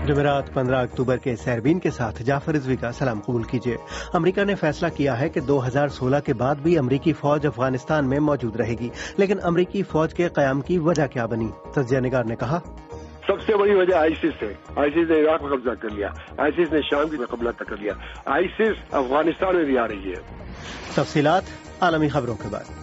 جمعرات 15 اکتوبر کے سیربین کے ساتھ جعفر رضوی کا سلام قبول کیجیے۔ امریکہ نے فیصلہ کیا ہے کہ 2016 کے بعد بھی امریکی فوج افغانستان میں موجود رہے گی، لیکن امریکی فوج کے قیام کی وجہ کیا بنی؟ تجزیہ نگار نے کہا سب سے بڑی وجہ آئیسس ہے۔ آئیسس نے عراق میں قبضہ کر لیا، آئیسس نے شام کی قبضہ کر لیا، آئیسس افغانستان میں بھی آ رہی ہے۔ تفصیلات عالمی خبروں کے بعد۔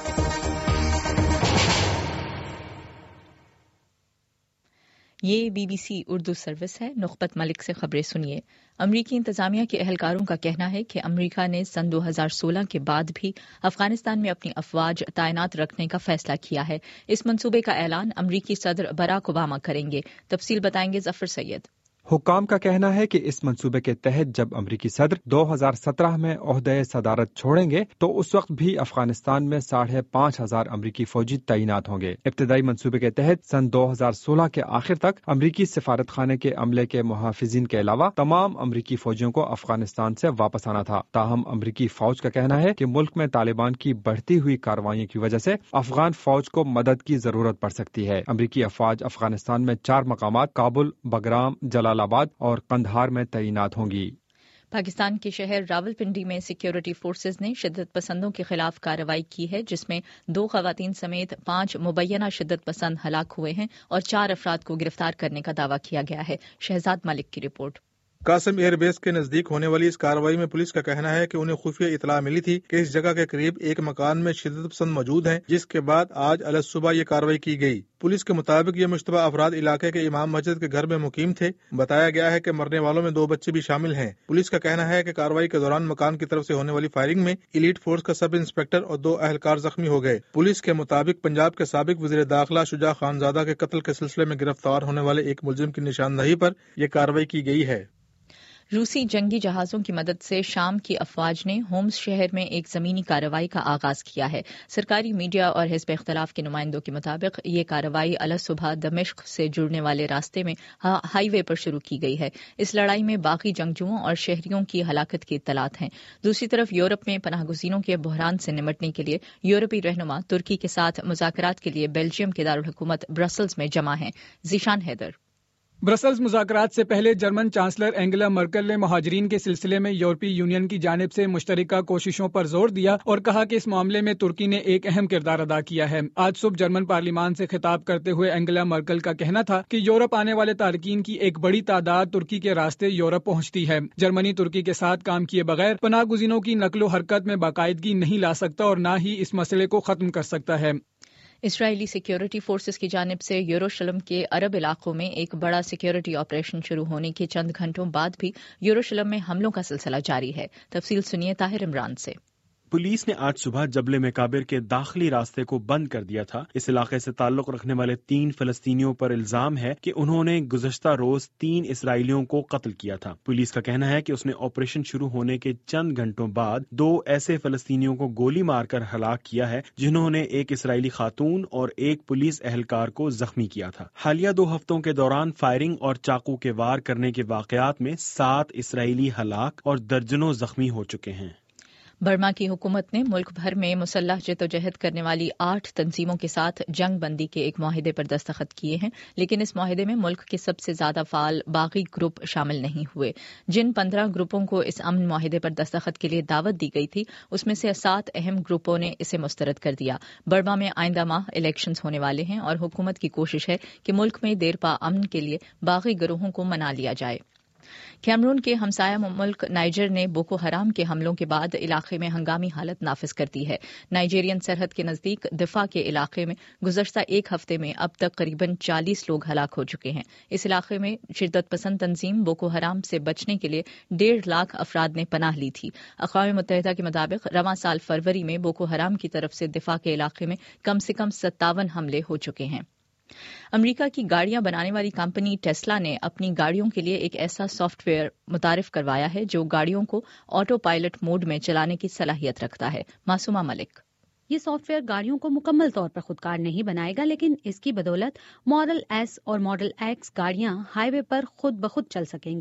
یہ BBC اردو سروس ہے۔ نخبت ملک سے خبریں سنیے۔ امریکی انتظامیہ کے اہلکاروں کا کہنا ہے کہ امریکہ نے سن 2016 کے بعد بھی افغانستان میں اپنی افواج تعینات رکھنے کا فیصلہ کیا ہے۔ اس منصوبے کا اعلان امریکی صدر براک اوباما کریں گے۔ تفصیل بتائیں گے ظفر سید۔ حکام کا کہنا ہے کہ اس منصوبے کے تحت جب امریکی صدر 2017 میں عہدہ صدارت چھوڑیں گے تو اس وقت بھی افغانستان میں 5,500 امریکی فوجی تعینات ہوں گے۔ ابتدائی منصوبے کے تحت سن 2016 کے آخر تک امریکی سفارت خانے کے عملے کے محافظین کے علاوہ تمام امریکی فوجیوں کو افغانستان سے واپس آنا تھا۔ تاہم امریکی فوج کا کہنا ہے کہ ملک میں طالبان کی بڑھتی ہوئی کارروائیوں کی وجہ سے افغان فوج کو مدد کی ضرورت پڑ سکتی ہے۔ امریکی افواج افغانستان میں 4 مقامات کابل، بگرام، جلال آباد اور قندھار میں تعینات ہوں گی۔ پاکستان کے شہر راولپنڈی میں سیکیورٹی فورسز نے شدت پسندوں کے خلاف کارروائی کی ہے، جس میں 2 خواتین سمیت 5 مبینہ شدت پسند ہلاک ہوئے ہیں اور 4 افراد کو گرفتار کرنے کا دعویٰ کیا گیا ہے۔ شہزاد ملک کی رپورٹ۔ قاسم ایئر بیس کے نزدیک ہونے والی اس کارروائی میں پولیس کا کہنا ہے کہ انہیں خفیہ اطلاع ملی تھی کہ اس جگہ کے قریب ایک مکان میں شدت پسند موجود ہیں، جس کے بعد آج علیہ صبح یہ کارروائی کی گئی۔ پولیس کے مطابق یہ مشتبہ افراد علاقے کے امام مسجد کے گھر میں مقیم تھے۔ بتایا گیا ہے کہ مرنے والوں میں 2 بچے بھی شامل ہیں۔ پولیس کا کہنا ہے کہ کارروائی کے دوران مکان کی طرف سے ہونے والی فائرنگ میں ایلیٹ فورس کا سب انسپکٹر اور 2 اہلکار زخمی ہو گئے۔ پولیس کے مطابق پنجاب کے سابق وزیر داخلہ شجاع خانزادہ کے قتل کے سلسلے میں گرفتار ہونے والے ایک ملزم کی نشاندہی پر یہ کارروائی کی گئی ہے۔ روسی جنگی جہازوں کی مدد سے شام کی افواج نے ہومس شہر میں ایک زمینی کارروائی کا آغاز کیا ہے۔ سرکاری میڈیا اور حزب اختلاف کے نمائندوں کے مطابق یہ کارروائی علیہ صبح دمشق سے جڑنے والے راستے میں ہائی وے پر شروع کی گئی ہے۔ اس لڑائی میں باغی جنگجوؤں اور شہریوں کی ہلاکت کی اطلاعات ہیں۔ دوسری طرف یورپ میں پناہ گزینوں کے بحران سے نمٹنے کے لیے یورپی رہنما ترکی کے ساتھ مذاکرات کے لیے بیلجیم کے دارالحکومت برسلز میں جمع ہیں۔ ذیشان حیدر۔ برسلز مذاکرات سے پہلے جرمن چانسلر اینگلا مرکل نے مہاجرین کے سلسلے میں یورپی یونین کی جانب سے مشترکہ کوششوں پر زور دیا اور کہا کہ اس معاملے میں ترکی نے ایک اہم کردار ادا کیا ہے۔ آج صبح جرمن پارلیمان سے خطاب کرتے ہوئے اینگلا مرکل کا کہنا تھا کہ یورپ آنے والے تارکین کی ایک بڑی تعداد ترکی کے راستے یورپ پہنچتی ہے۔ جرمنی ترکی کے ساتھ کام کیے بغیر پناہ گزینوں کی نقل و حرکت میں باقاعدگی نہیں لا سکتا اور نہ ہی اس مسئلے کو ختم کر سکتا ہے۔ اسرائیلی سیکیورٹی فورسز کی جانب سے یروشلم کے عرب علاقوں میں ایک بڑا سیکیورٹی آپریشن شروع ہونے کے چند گھنٹوں بعد بھی یروشلم میں حملوں کا سلسلہ جاری ہے۔ تفصیل سنیے طاہر عمران سے۔ پولیس نے آج صبح جبل مکابر کے داخلی راستے کو بند کر دیا تھا۔ اس علاقے سے تعلق رکھنے والے 3 فلسطینیوں پر الزام ہے کہ انہوں نے گزشتہ روز 3 اسرائیلیوں کو قتل کیا تھا۔ پولیس کا کہنا ہے کہ اس نے آپریشن شروع ہونے کے چند گھنٹوں بعد 2 ایسے فلسطینیوں کو گولی مار کر ہلاک کیا ہے جنہوں نے ایک اسرائیلی خاتون اور ایک پولیس اہلکار کو زخمی کیا تھا۔ حالیہ 2 ہفتوں کے دوران فائرنگ اور چاقو کے وار کرنے کے واقعات میں 7 اسرائیلی ہلاک اور درجنوں زخمی ہو چکے ہیں۔ برما کی حکومت نے ملک بھر میں مسلح جدوجہد کرنے والی 8 تنظیموں کے ساتھ جنگ بندی کے ایک معاہدے پر دستخط کیے ہیں، لیکن اس معاہدے میں ملک کے سب سے زیادہ فعال باغی گروپ شامل نہیں ہوئے۔ جن 15 گروپوں کو اس امن معاہدے پر دستخط کے لیے دعوت دی گئی تھی، اس میں سے 7 اہم گروپوں نے اسے مسترد کر دیا۔ برما میں آئندہ ماہ الیکشنز ہونے والے ہیں اور حکومت کی کوشش ہے کہ ملک میں دیرپا امن کے لیے باغی گروہوں کو منا لیا جائے۔ کیمرون کے ہمسایہ ملک نائجر نے بوکو حرام کے حملوں کے بعد علاقے میں ہنگامی حالت نافذ کر دی ہے۔ نائجیرین سرحد کے نزدیک دفاع کے علاقے میں گزشتہ ایک ہفتے میں اب تک قریباً 40 لوگ ہلاک ہو چکے ہیں۔ اس علاقے میں شدت پسند تنظیم بوکو حرام سے بچنے کے لیے 1.5 لاکھ افراد نے پناہ لی تھی۔ اقوام متحدہ کے مطابق رواں سال فروری میں بوکو حرام کی طرف سے دفاع کے علاقے میں کم سے کم 57 حملے ہو چکے ہیں۔ امریکہ کی گاڑیاں بنانے والی کمپنی ٹیسلا نے اپنی گاڑیوں کے لیے ایک ایسا سافٹ ویئر متعارف کروایا ہے جو گاڑیوں کو آٹو پائلٹ موڈ میں چلانے کی صلاحیت رکھتا ہے۔ معصومہ ملک۔ یہ سافٹ ویئر گاڑیوں کو مکمل طور پر خودکار نہیں بنائے گا، لیکن اس کی بدولت ماڈل ایس اور ماڈل ایکس گاڑیاں ہائی وے پر خود بخود چل سکیں گی۔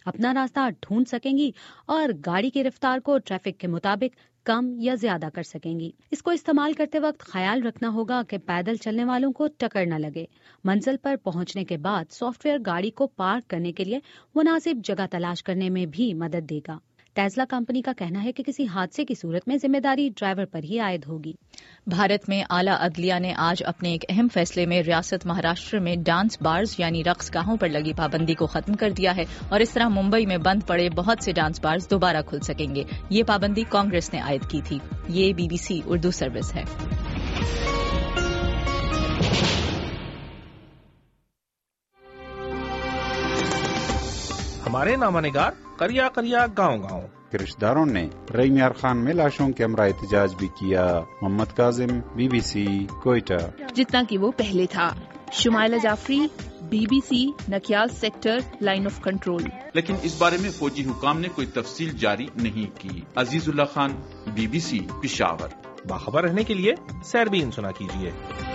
اپنا راستہ ڈھونڈ سکیں گی اور گاڑی کی رفتار کو ٹریفک کے مطابق کم یا زیادہ کر سکیں گی۔ اس کو استعمال کرتے وقت خیال رکھنا ہوگا کہ پیدل چلنے والوں کو ٹکر نہ لگے۔ منزل پر پہنچنے کے بعد سافٹ ویئر گاڑی کو پارک کرنے کے لیے مناسب جگہ تلاش کرنے میں بھی مدد دے گا۔ ٹیسلا کمپنی کا کہنا ہے کہ کسی حادثے کی صورت میں ذمہ داری ڈرائیور پر ہی عائد ہوگی۔ بھارت میں اعلیٰ عدلیہ نے آج اپنے ایک اہم فیصلے میں ریاست مہاراشٹر میں ڈانس بارز یعنی رقص گاہوں پر لگی پابندی کو ختم کر دیا ہے اور اس طرح ممبئی میں بند پڑے بہت سے ڈانس بارز دوبارہ کھل سکیں گے۔ یہ پابندی کانگریس نے عائد کی تھی۔ یہ BBC اردو سروس ہے۔ ہمارے نامہ نگار کریا کریا گاؤں گاؤں کے رشتہ داروں نے رئی میار خان میں لاشوں کے ہمراہ احتجاج بھی کیا۔ محمد کاظم BBC کوئٹہ۔ جتنا کہ وہ پہلے تھا۔ Shumaila Jafri BBC Nakyal sector line of control. لیکن اس بارے میں فوجی حکام نے کوئی تفصیل جاری نہیں کی۔ عزیز اللہ خان BBC پشاور۔ باخبر رہنے کے لیے سیربین سنا کیجیے۔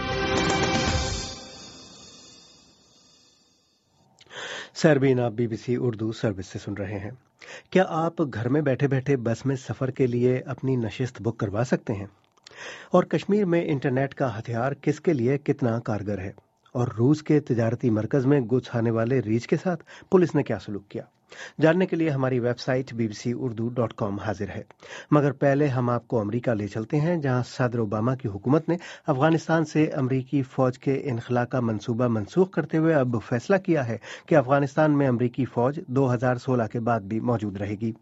سیربین آپ BBC اردو سروس سے سن رہے ہیں۔ کیا آپ گھر میں بیٹھے بیٹھے بس میں سفر کے لیے اپنی نشست بک کروا سکتے ہیں؟ اور کشمیر میں انٹرنیٹ کا ہتھیار کس کے لیے کتنا کارگر ہے؟ اور روس کے تجارتی مرکز میں گھس آنے والے ریچھ کے ساتھ پولیس نے کیا سلوک کیا؟ جاننے کے لیے ہماری ویب سائٹ bbcurdu.com حاضر ہے۔ مگر پہلے ہم آپ کو امریکہ لے چلتے ہیں، جہاں صدر اوباما کی حکومت نے افغانستان سے امریکی فوج کے انخلاء کا منصوبہ منسوخ کرتے ہوئے اب فیصلہ کیا ہے کہ افغانستان میں امریکی فوج 2016 کے بعد بھی موجود رہے گی۔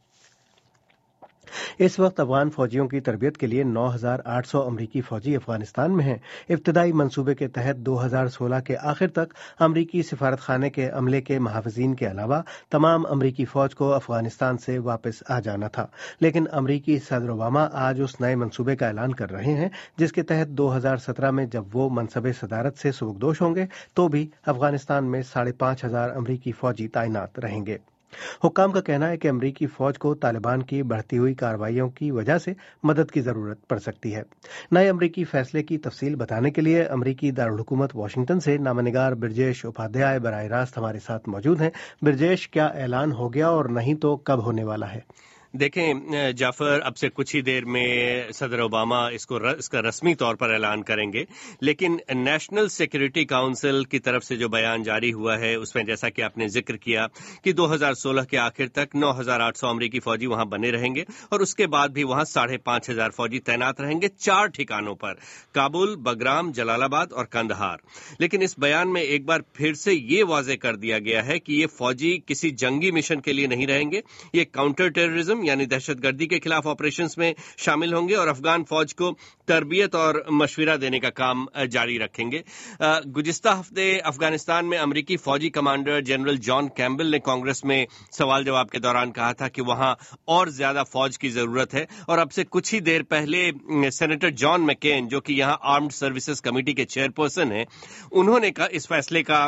اس وقت افغان فوجیوں کی تربیت کے لیے 9,800 امریکی فوجی افغانستان میں ہیں۔ ابتدائی منصوبے کے تحت 2016 کے آخر تک امریکی سفارت خانے کے عملے کے محافظین کے علاوہ تمام امریکی فوج کو افغانستان سے واپس آ جانا تھا، لیکن امریکی صدر اوباما آج اس نئے منصوبے کا اعلان کر رہے ہیں جس کے تحت 2017 میں جب وہ منصب صدارت سے سبکدوش ہوں گے تو بھی افغانستان میں 5,500 امریکی فوجی تعینات رہیں گے۔ حکام کا کہنا ہے کہ امریکی فوج کو طالبان کی بڑھتی ہوئی کارروائیوں کی وجہ سے مدد کی ضرورت پڑ سکتی ہے۔ نئے امریکی فیصلے کی تفصیل بتانے کے لیے امریکی دارالحکومت واشنگٹن سے نامہ نگار برجیش اپادھیائے براہ راست ہمارے ساتھ موجود ہیں۔ برجیش، کیا اعلان ہو گیا اور نہیں تو کب ہونے والا ہے؟ دیکھیں جعفر، اب سے کچھ ہی دیر میں صدر اوباما اس کا رسمی طور پر اعلان کریں گے، لیکن نیشنل سیکورٹی کونسل کی طرف سے جو بیان جاری ہوا ہے اس میں جیسا کہ آپ نے ذکر کیا کہ 2016 کے آخر تک 9,800 امریکی فوجی وہاں بنے رہیں گے اور اس کے بعد بھی وہاں 5,500 فوجی تعینات رہیں گے 4 ٹھکانوں پر: کابل، بگرام، جلال آباد اور کندہار۔ لیکن اس بیان میں ایک بار پھر سے یہ واضح کر دیا گیا ہے کہ یہ فوجی کسی جنگی مشن کے لیے نہیں رہیں گے، یہ کاؤنٹر ٹیررزم یعنی دہشت گردی کے خلاف آپریشنز میں شامل ہوں گے اور افغان فوج کو تربیت اور مشورہ دینے کا کام جاری رکھیں گے۔ گزشتہ ہفتے افغانستان میں امریکی فوجی کمانڈر جنرل جان کیمبل نے کانگریس میں سوال جواب کے دوران کہا تھا کہ وہاں اور زیادہ فوج کی ضرورت ہے، اور اب سے کچھ ہی دیر پہلے سینیٹر جان مکین جو کہ یہاں آرمڈ سروسز کمیٹی کے چیئرپرسن ہیں، انہوں نے اس فیصلے کا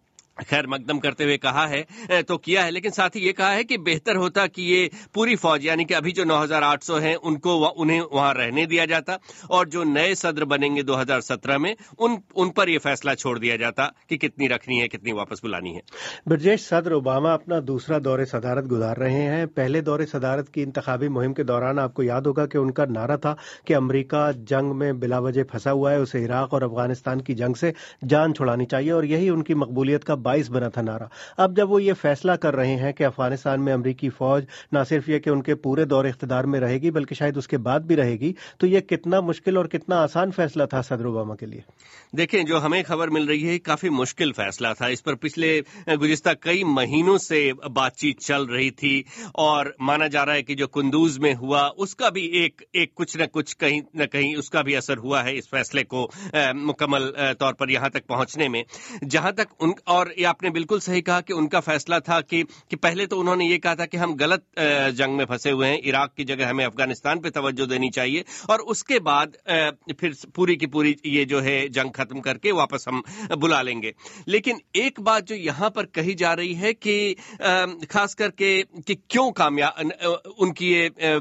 خیر مقدم کرتے ہوئے کہا ہے تو کیا ہے، لیکن ساتھ ہی یہ کہا ہے کہ بہتر ہوتا کہ یہ پوری فوج یعنی کہ ابھی جو 9,800 ہیں انہیں وہاں رہنے دیا جاتا اور جو نئے صدر بنیں گے 2017 میں ان پر یہ فیصلہ چھوڑ دیا جاتا کہ کتنی رکھنی ہے کتنی واپس بلانی ہے۔ برجیش، صدر اوباما اپنا دوسرا دور صدارت گزار رہے ہیں۔ پہلے دور صدارت کی انتخابی مہم کے دوران آپ کو یاد ہوگا کہ ان کا نعرہ تھا کہ امریکہ جنگ میں بلا وجہ پھنسا ہوا ہے، اسے عراق اور افغانستان کی جنگ سے جان چھڑانی چاہیے، اور یہی ان کی مقبولیت کا باعث بنا تھا نعرہ۔ اب جب وہ یہ فیصلہ کر رہے ہیں کہ افغانستان میں امریکی فوج نہ صرف یہ کہ ان کے پورے دور اقتدار میں رہے گی بلکہ شاید اس کے بعد بھی رہے گی، تو یہ کتنا مشکل اور کتنا آسان فیصلہ تھا صدر اوباما کے لیے؟ دیکھیں، جو ہمیں خبر مل رہی ہے کافی مشکل فیصلہ تھا۔ اس پر پچھلے گزشتہ کئی مہینوں سے بات چیت چل رہی تھی اور مانا جا رہا ہے کہ جو کندوز میں ہوا اس کا بھی ایک کچھ نہ کچھ کہیں نہ کہیں اس کا بھی اثر ہوا ہے اس فیصلے کو مکمل طور پر یہاں تک پہنچنے میں۔ جہاں تک اور یہ آپ نے بالکل صحیح کہا کہ ان کا فیصلہ تھا کہ پہلے تو انہوں نے یہ کہا تھا کہ ہم غلط جنگ میں پھنسے ہوئے ہیں، عراق کی جگہ ہمیں افغانستان پہ توجہ دینی چاہیے، اور اس کے بعد پھر پوری کی پوری یہ جو ہے جنگ ختم کر کے واپس ہم بلا لیں گے۔ لیکن ایک بات جو یہاں پر کہی جا رہی ہے کہ خاص کر کے کہ کیوں کامیاب ان کی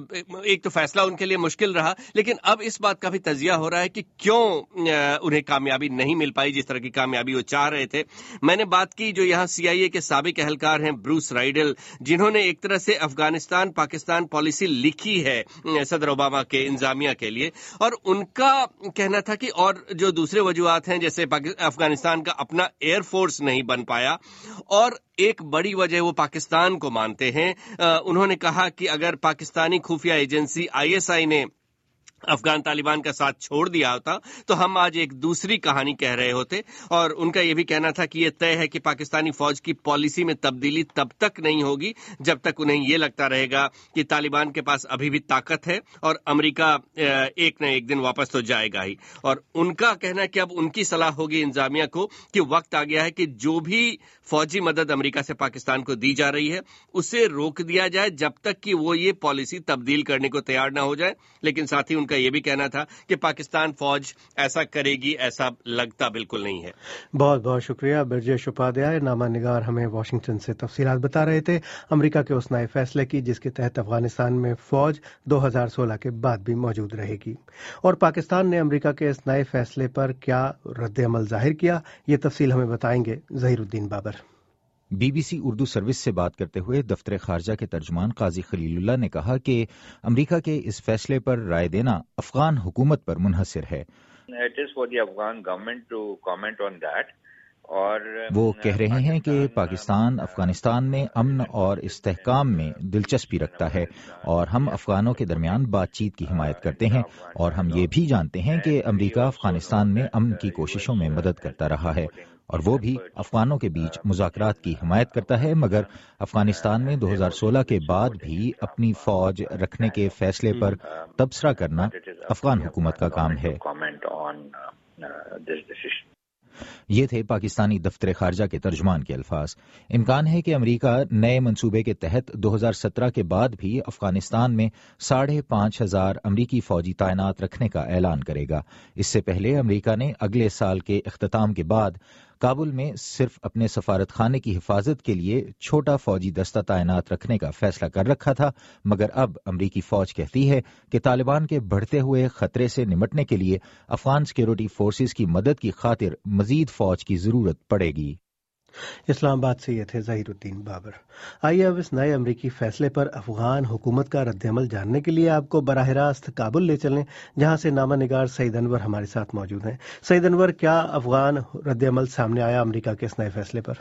ایک تو فیصلہ ان کے لیے مشکل رہا، لیکن اب اس بات کا بھی تجزیہ ہو رہا ہے کہ کیوں انہیں کامیابی نہیں مل پائی جس طرح کی کامیابی وہ چاہ رہے تھے۔ میں نے بات بات کی جو یہاں CIA کے سابق اہلکار ہیں بروس رائڈل، جنہوں نے ایک طرح سے افغانستان پاکستان پالیسی لکھی ہے صدر اوباما کے انتظامیہ کے لیے، اور ان کا کہنا تھا کہ اور جو دوسرے وجوہات ہیں جیسے افغانستان کا اپنا ایئر فورس نہیں بن پایا، اور ایک بڑی وجہ وہ پاکستان کو مانتے ہیں۔ انہوں نے کہا کہ اگر پاکستانی خفیہ ایجنسی ISI نے افغان طالبان کا ساتھ چھوڑ دیا ہوتا تو ہم آج ایک دوسری کہانی کہہ رہے ہوتے، اور ان کا یہ بھی کہنا تھا کہ یہ طے ہے کہ پاکستانی فوج کی پالیسی میں تبدیلی تب تک نہیں ہوگی جب تک انہیں یہ لگتا رہے گا کہ طالبان کے پاس ابھی بھی طاقت ہے اور امریکہ ایک نہ ایک دن واپس تو جائے گا ہی۔ اور ان کا کہنا ہے کہ اب ان کی صلاح ہوگی انتظامیہ کو کہ وقت آ گیا ہے کہ جو بھی فوجی مدد امریکہ سے پاکستان کو دی جا رہی ہے اسے روک دیا جائے جب تک کہ وہ یہ پالیسی تبدیل کرنے کو تیار نہ ہو جائے، لیکن ساتھ ہی ان کا یہ بھی کہنا تھا کہ پاکستان فوج ایسا کرے گی ایسا لگتا بالکل نہیں ہے۔ بہت بہت شکریہ برجیش اپادھیائے۔ نامہ نگار ہمیں واشنگٹن سے تفصیلات بتا رہے تھے امریکہ کے اس نئے فیصلے کی جس کے تحت افغانستان میں فوج 2016 کے بعد بھی موجود رہے گی، اور پاکستان نے امریکہ کے اس نئے فیصلے پر کیا رد عمل ظاہر کیا، یہ تفصیل ہمیں بتائیں گے ظہیر الدین بابر۔ BBC اردو سروس سے بات کرتے ہوئے دفتر خارجہ کے ترجمان قاضی خلیل اللہ نے کہا کہ امریکہ کے اس فیصلے پر رائے دینا افغان حکومت پر منحصر ہے۔ وہ کہہ رہے ہیں کہ پاکستان افغانستان میں امن اور استحکام میں دلچسپی رکھتا ہے، اور ہم افغانوں کے درمیان بات چیت کی حمایت کرتے ہیں، اور ہم یہ بھی جانتے ہیں کہ امریکہ افغانستان میں امن کی کوششوں میں مدد کرتا رہا ہے، اور وہ بھی افغانوں کے بیچ مذاکرات کی حمایت کرتا ہے، مگر افغانستان میں 2016 کے بعد بھی اپنی فوج رکھنے کے فیصلے پر تبصرہ کرنا افغان حکومت کا کام ہے۔ یہ تھے پاکستانی دفتر خارجہ کے ترجمان کے الفاظ۔ امکان ہے کہ امریکہ نئے منصوبے کے تحت 2017 کے بعد بھی افغانستان میں 5,500 امریکی فوجی تعینات رکھنے کا اعلان کرے گا۔ اس سے پہلے امریکہ نے اگلے سال کے اختتام کے بعد کابل میں صرف اپنے سفارت خانے کی حفاظت کے لیے چھوٹا فوجی دستہ تعینات رکھنے کا فیصلہ کر رکھا تھا، مگر اب امریکی فوج کہتی ہے کہ طالبان کے بڑھتے ہوئے خطرے سے نمٹنے کے لیے افغان سیکیورٹی فورسز کی مدد کی خاطر مزید فوج کی ضرورت پڑے گی۔ اسلام آباد سے یہ تھے ظہیر الدین بابر۔ آئیے اب اس نئے امریکی فیصلے پر افغان حکومت کا رد عمل جاننے کے لیے آپ کو براہ راست کابل لے چلیں، جہاں سے نامہ نگار سعید انور ہمارے ساتھ موجود ہیں۔ سعید انور، کیا افغان رد عمل سامنے آیا امریکہ کے اس نئے فیصلے پر؟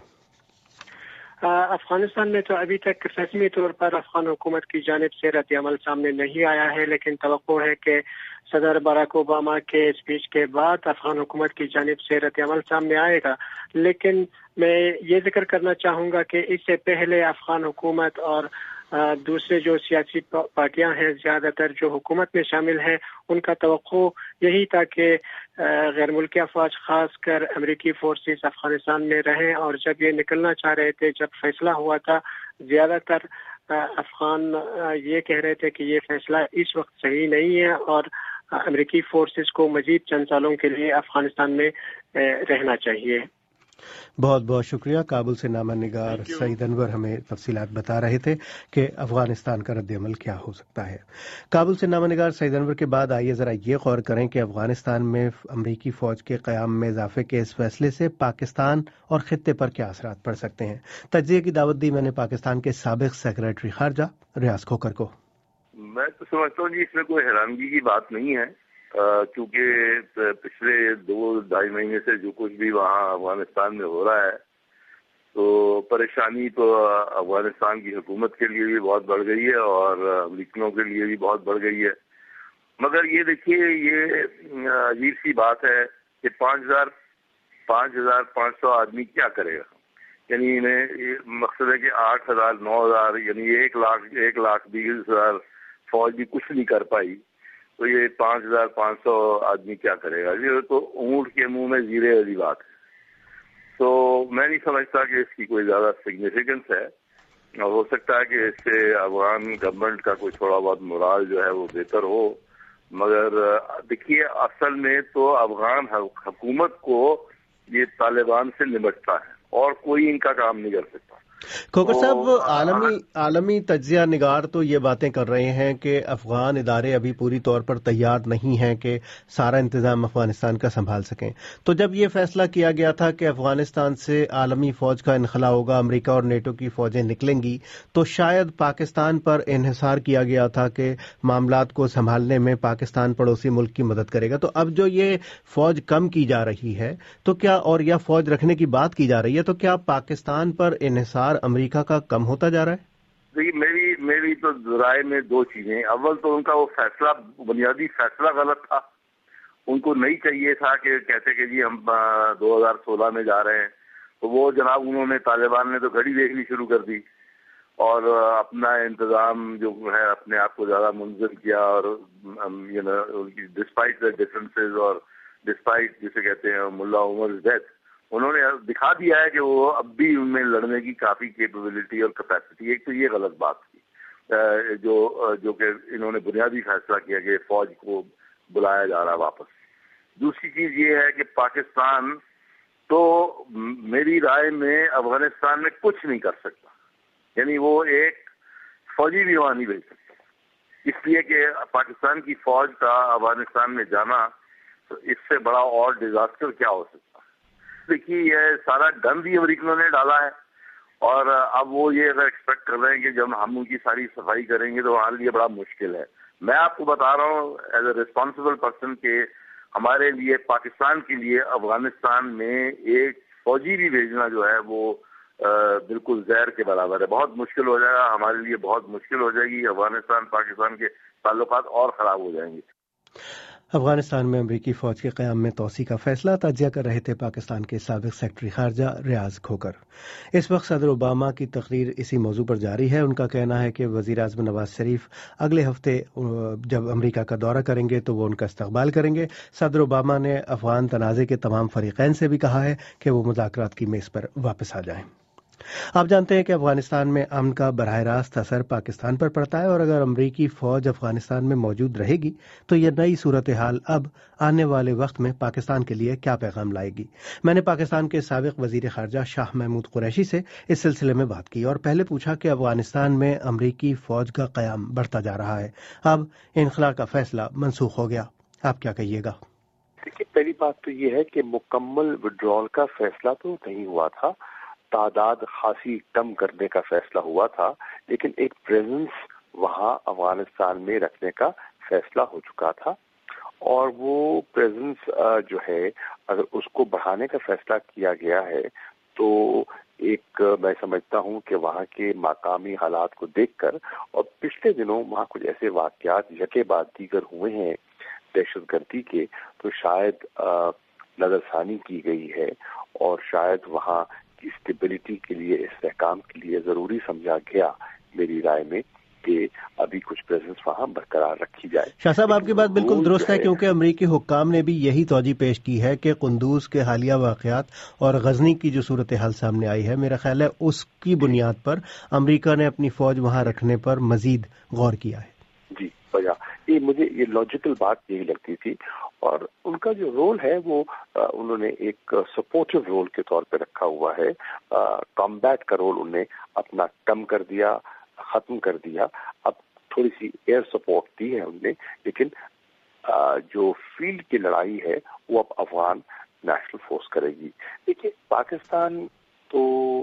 افغانستان میں تو ابھی تک رسمی طور پر افغان حکومت کی جانب سے رد عمل سامنے نہیں آیا ہے، لیکن توقع ہے کہ صدر باراک اوباما کے اسپیچ کے بعد افغان حکومت کی جانب سے رد عمل سامنے آئے گا۔ لیکن میں یہ ذکر کرنا چاہوں گا کہ اس سے پہلے افغان حکومت اور دوسرے جو سیاسی پارٹیاں ہیں زیادہ تر جو حکومت میں شامل ہیں، ان کا توقع یہی تھا کہ غیر ملکی افواج خاص کر امریکی فورسز افغانستان میں رہیں، اور جب یہ نکلنا چاہ رہے تھے، جب فیصلہ ہوا تھا، زیادہ تر افغان یہ کہہ رہے تھے کہ یہ فیصلہ اس وقت صحیح نہیں ہے اور امریکی فورسز کو مزید چند سالوں کے لیے افغانستان میں رہنا چاہیے۔ بہت بہت شکریہ۔ کابل سے نامہ نگار سعید انور ہمیں تفصیلات بتا رہے تھے کہ افغانستان کا رد عمل کیا ہو سکتا ہے۔ کابل سے نامہ نگار سعید انور کے بعد آئیے ذرا یہ غور کریں کہ افغانستان میں امریکی فوج کے قیام میں اضافے کے اس فیصلے سے پاکستان اور خطے پر کیا اثرات پڑ سکتے ہیں۔ تجزیے کی دعوت دی میں نے پاکستان کے سابق سیکریٹری خارجہ ریاض کھوکھر کو۔ میں تو سمجھتا ہوں جی اس میں کوئی حیرانگی کی بات نہیں ہے، کیونکہ پچھلے 2-2.5 مہینے سے جو کچھ بھی وہاں افغانستان میں ہو رہا ہے تو پریشانی تو افغانستان کی حکومت کے لیے بھی بہت بڑھ گئی ہے اور امریکنوں کے لیے بھی بہت بڑھ گئی ہے۔ مگر یہ دیکھیے، یہ عجیب سی بات ہے کہ 5,500 آدمی کیا کرے گا؟ یعنی مقصد ہے کہ 8,000 9,000 یعنی 1,20,000 فوج بھی کچھ نہیں کر پائی، تو یہ 5,500 آدمی کیا کرے گا؟ یہ تو اونٹ کے منہ میں زیرے والی بات ہے۔ تو میں نہیں سمجھتا کہ اس کی کوئی زیادہ سگنیفیکنس ہے، اور ہو سکتا ہے کہ اس سے افغان گورنمنٹ کا کوئی تھوڑا بہت مورال جو ہے وہ بہتر ہو، مگر دیکھیے اصل میں تو افغان حکومت کو یہ طالبان سے نمٹتا ہے اور کوئی ان کا کام نہیں کر سکتا۔ खोकर साहब, आलमी तज्जिया निगार तो ये बातें कर रहे हैं कि अफगान इदारे अभी पूरी तौर पर तैयार नहीं हैं कि सारा इंतजाम अफगानिस्तान का संभाल सकें। तो जब ये फैसला किया गया था कि अफगानिस्तान से आलमी फौज का इनखला होगा, अमेरिका और नेटो की फौजें निकलेंगी, तो शायद पाकिस्तान पर इन्हिसार किया गया था कि मामलात को संभालने में पाकिस्तान पड़ोसी मुल्क की मदद करेगा। तो अब जो ये फौज कम की जा रही है तो क्या, और यह फौज रखने की बात की जा रही है, तो क्या पाकिस्तान पर इन्हिसार अमेरिका का कम होता जा रहा है? देखिए, मेरी तो राय में दो चीजें। अव्वल तो उनका वो फैसला, बुनियादी फैसला गलत था। उनको नहीं चाहिए था कि कहते कि जी हम 2016 में जा रहे हैं, तो वो जनाब उन्होंने, तालिबान ने तो घड़ी देखनी शुरू कर दी और अपना इंतजाम जो है अपने आप को ज्यादा मुंजम किया। और डिस्पाइट द डिफरेंसेस और डिस्पाइट जिसे कहते हैं मुल्ला उमर डेथ, उन्होंने दिखा दिया है कि वो अब भी उनमें लड़ने की काफी कैपेबिलिटी और कैपेसिटी। एक तो ये गलत बात थी जो कि इन्होंने बुनियादी फैसला किया कि फौज को बुलाया जा रहा वापस। दूसरी चीज ये है कि पाकिस्तान तो मेरी राय में अफगानिस्तान में कुछ नहीं कर सकता, यानी वो एक फौजी भी वहां नहीं भेज सकता, इसलिए कि पाकिस्तान की फौज का अफगानिस्तान में जाना, तो इससे बड़ा और डिजास्टर क्या हो सकता। देखिए, यह सारा गंद भी अमेरिकनों ने डाला है और अब वो ये अगर एक्सपेक्ट कर रहे हैं कि जब हम उनकी सारी सफाई करेंगे तो हमारे लिए बड़ा मुश्किल है। मैं आपको बता रहा हूँ एज ए रिस्पॉन्सिबल पर्सन के हमारे लिए, पाकिस्तान के लिए अफगानिस्तान में एक फौजी भी भेजना जो है वो बिल्कुल जहर के बराबर है। बहुत मुश्किल हो जाएगा हमारे लिए, बहुत मुश्किल हो जाएगी। अफगानिस्तान पाकिस्तान के ताल्लुकात और खराब हो जाएंगे। अफगानिस्तान में अमरीकी फौज के क़याम में तोसी का फैसला ताजिया कर रहे थे पाकिस्तान के साबिक़ सेक्रेटरी खारजा रियाज खोकर। इस वक्त सदर ओबामा की तकरीर इसी मौजू पर जारी है। उनका कहना है कि वज़ीर आज़म नवाज शरीफ अगले हफ्ते जब अमरीका का दौरा करेंगे तो वो उनका इस्तकबाल करेंगे। सदर ओबामा ने अफगान तनाज़े के तमाम फरीक़ैन से भी कहा है कि वो मुज़ाकरात की मेज़ पर वापस आ जाएं। आप जानते हैं कि अफगानिस्तान में अमन का बराह रास्त असर पाकिस्तान पर पड़ता है और अगर अमरीकी फौज अफगानिस्तान में मौजूद रहेगी तो यह नई सूरत हाल अब आने वाले वक्त में पाकिस्तान के लिए क्या पैगाम लाएगी। मैंने पाकिस्तान के साबिक़ वज़ीर ख़ारजा शाह महमूद कुरैशी से इस सिलसिले में बात की और पहले पूछा कि अफगानिस्तान में अमरीकी फौज का क़याम बढ़ता जा रहा है, अब इनखला का फैसला मनसूख हो गया, आप क्या कहिएगा? देखिए, पहली बात तो ये है कि मुकम्मल विड्रॉल का फैसला तो नहीं हुआ था, तादाद खासी कम करने का फैसला हुआ था, लेकिन एक प्रेजेंस वहां अफगानिस्तान में रखने का फैसला हो चुका था और वो प्रेजेंस जो है अगर उसको बढ़ाने का फैसला किया गया है तो एक मैं समझता हूं कि वहां के मकामी हालात को देखकर और पिछले दिनों वहां कुछ ऐसे वाकयात यके बाद दीगर हुए हैं दहशतगर्दी के, तो शायद नजरसानी की गई है और शायद वहां की स्टेबिलिटी के लिए, इस्तेहकाम के लिए जरूरी समझा गया मेरी राय में कि अभी कुछ प्रेजेंस वहां बरकरार रखी जाए। शाह साहब, आपकी बात बिल्कुल दुरुस्त है क्योंकि अमरीकी हुक्काम ने भी यही तौजी पेश की है कि कुंदूज के हालिया वाकयात और गजनी की जो सूरत हाल सामने आई है, मेरा ख्याल है उसकी बुनियाद पर अमरीका ने अपनी फौज वहां रखने पर मजीद गौर किया है। जी वजह ये मुझे ये लॉजिकल बात यही लगती थी और उनका जो रोल है वो उन्होंने एक सपोर्टिव रोल के तौर पे रखा हुआ है। कॉम्बैट का रोल उन्होंने अपना कम कर दिया, खत्म कर दिया। अब थोड़ी सी एयर सपोर्ट दी है उनने, लेकिन जो फील्ड की लड़ाई है वो अब अफगान नेशनल फोर्स करेगी। देखिए, पाकिस्तान तो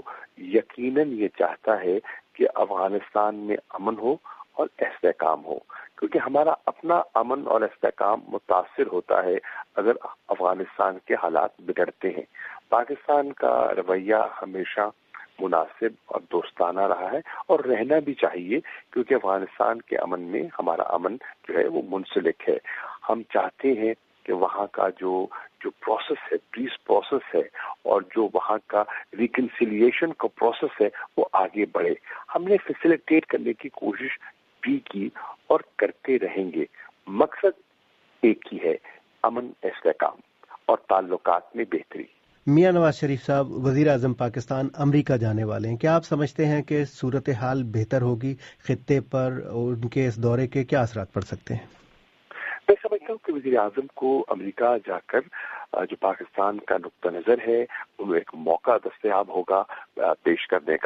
यकीनन ये चाहता है कि अफगानिस्तान में अमन हो और इस्तेहकाम हो, क्योंकि हमारा अपना अमन और इस्तेहकाम मुतासिर होता है अगर अफगानिस्तान के हालात बिगड़ते हैं। पाकिस्तान का रवैया हमेशा मुनासिब और दोस्ताना रहा है और रहना भी चाहिए, क्योंकि अफगानिस्तान के अमन में हमारा अमन जो है वो मुंसलिक है। हम चाहते हैं कि वहाँ का जो प्रोसेस है, पीस प्रोसेस है और जो वहाँ का रिकन्सिलिएशन का प्रोसेस है वो आगे बढ़े। हमने फैसिलिटेट करने की कोशिश भी की और करते रहेंगे। मकसद एक ही है, अमन, इस्तेहकाम और ताल्लुकात में बेहतरी। मियां नवाज शरीफ साहब वजीर आजम पाकिस्तान अमरीका जाने वाले हैं, क्या आप समझते हैं कि सूरत हाल बेहतर होगी खित्ते पर और उनके इस दौरे के क्या असरात पड़ सकते हैं? मैं समझता हूँ कि वजीर आजम को अमेरिका जाकर जो पाकिस्तान का नुक्ता नजर है उन्हें एक मौका दस्तयाब होगा पेश करने का।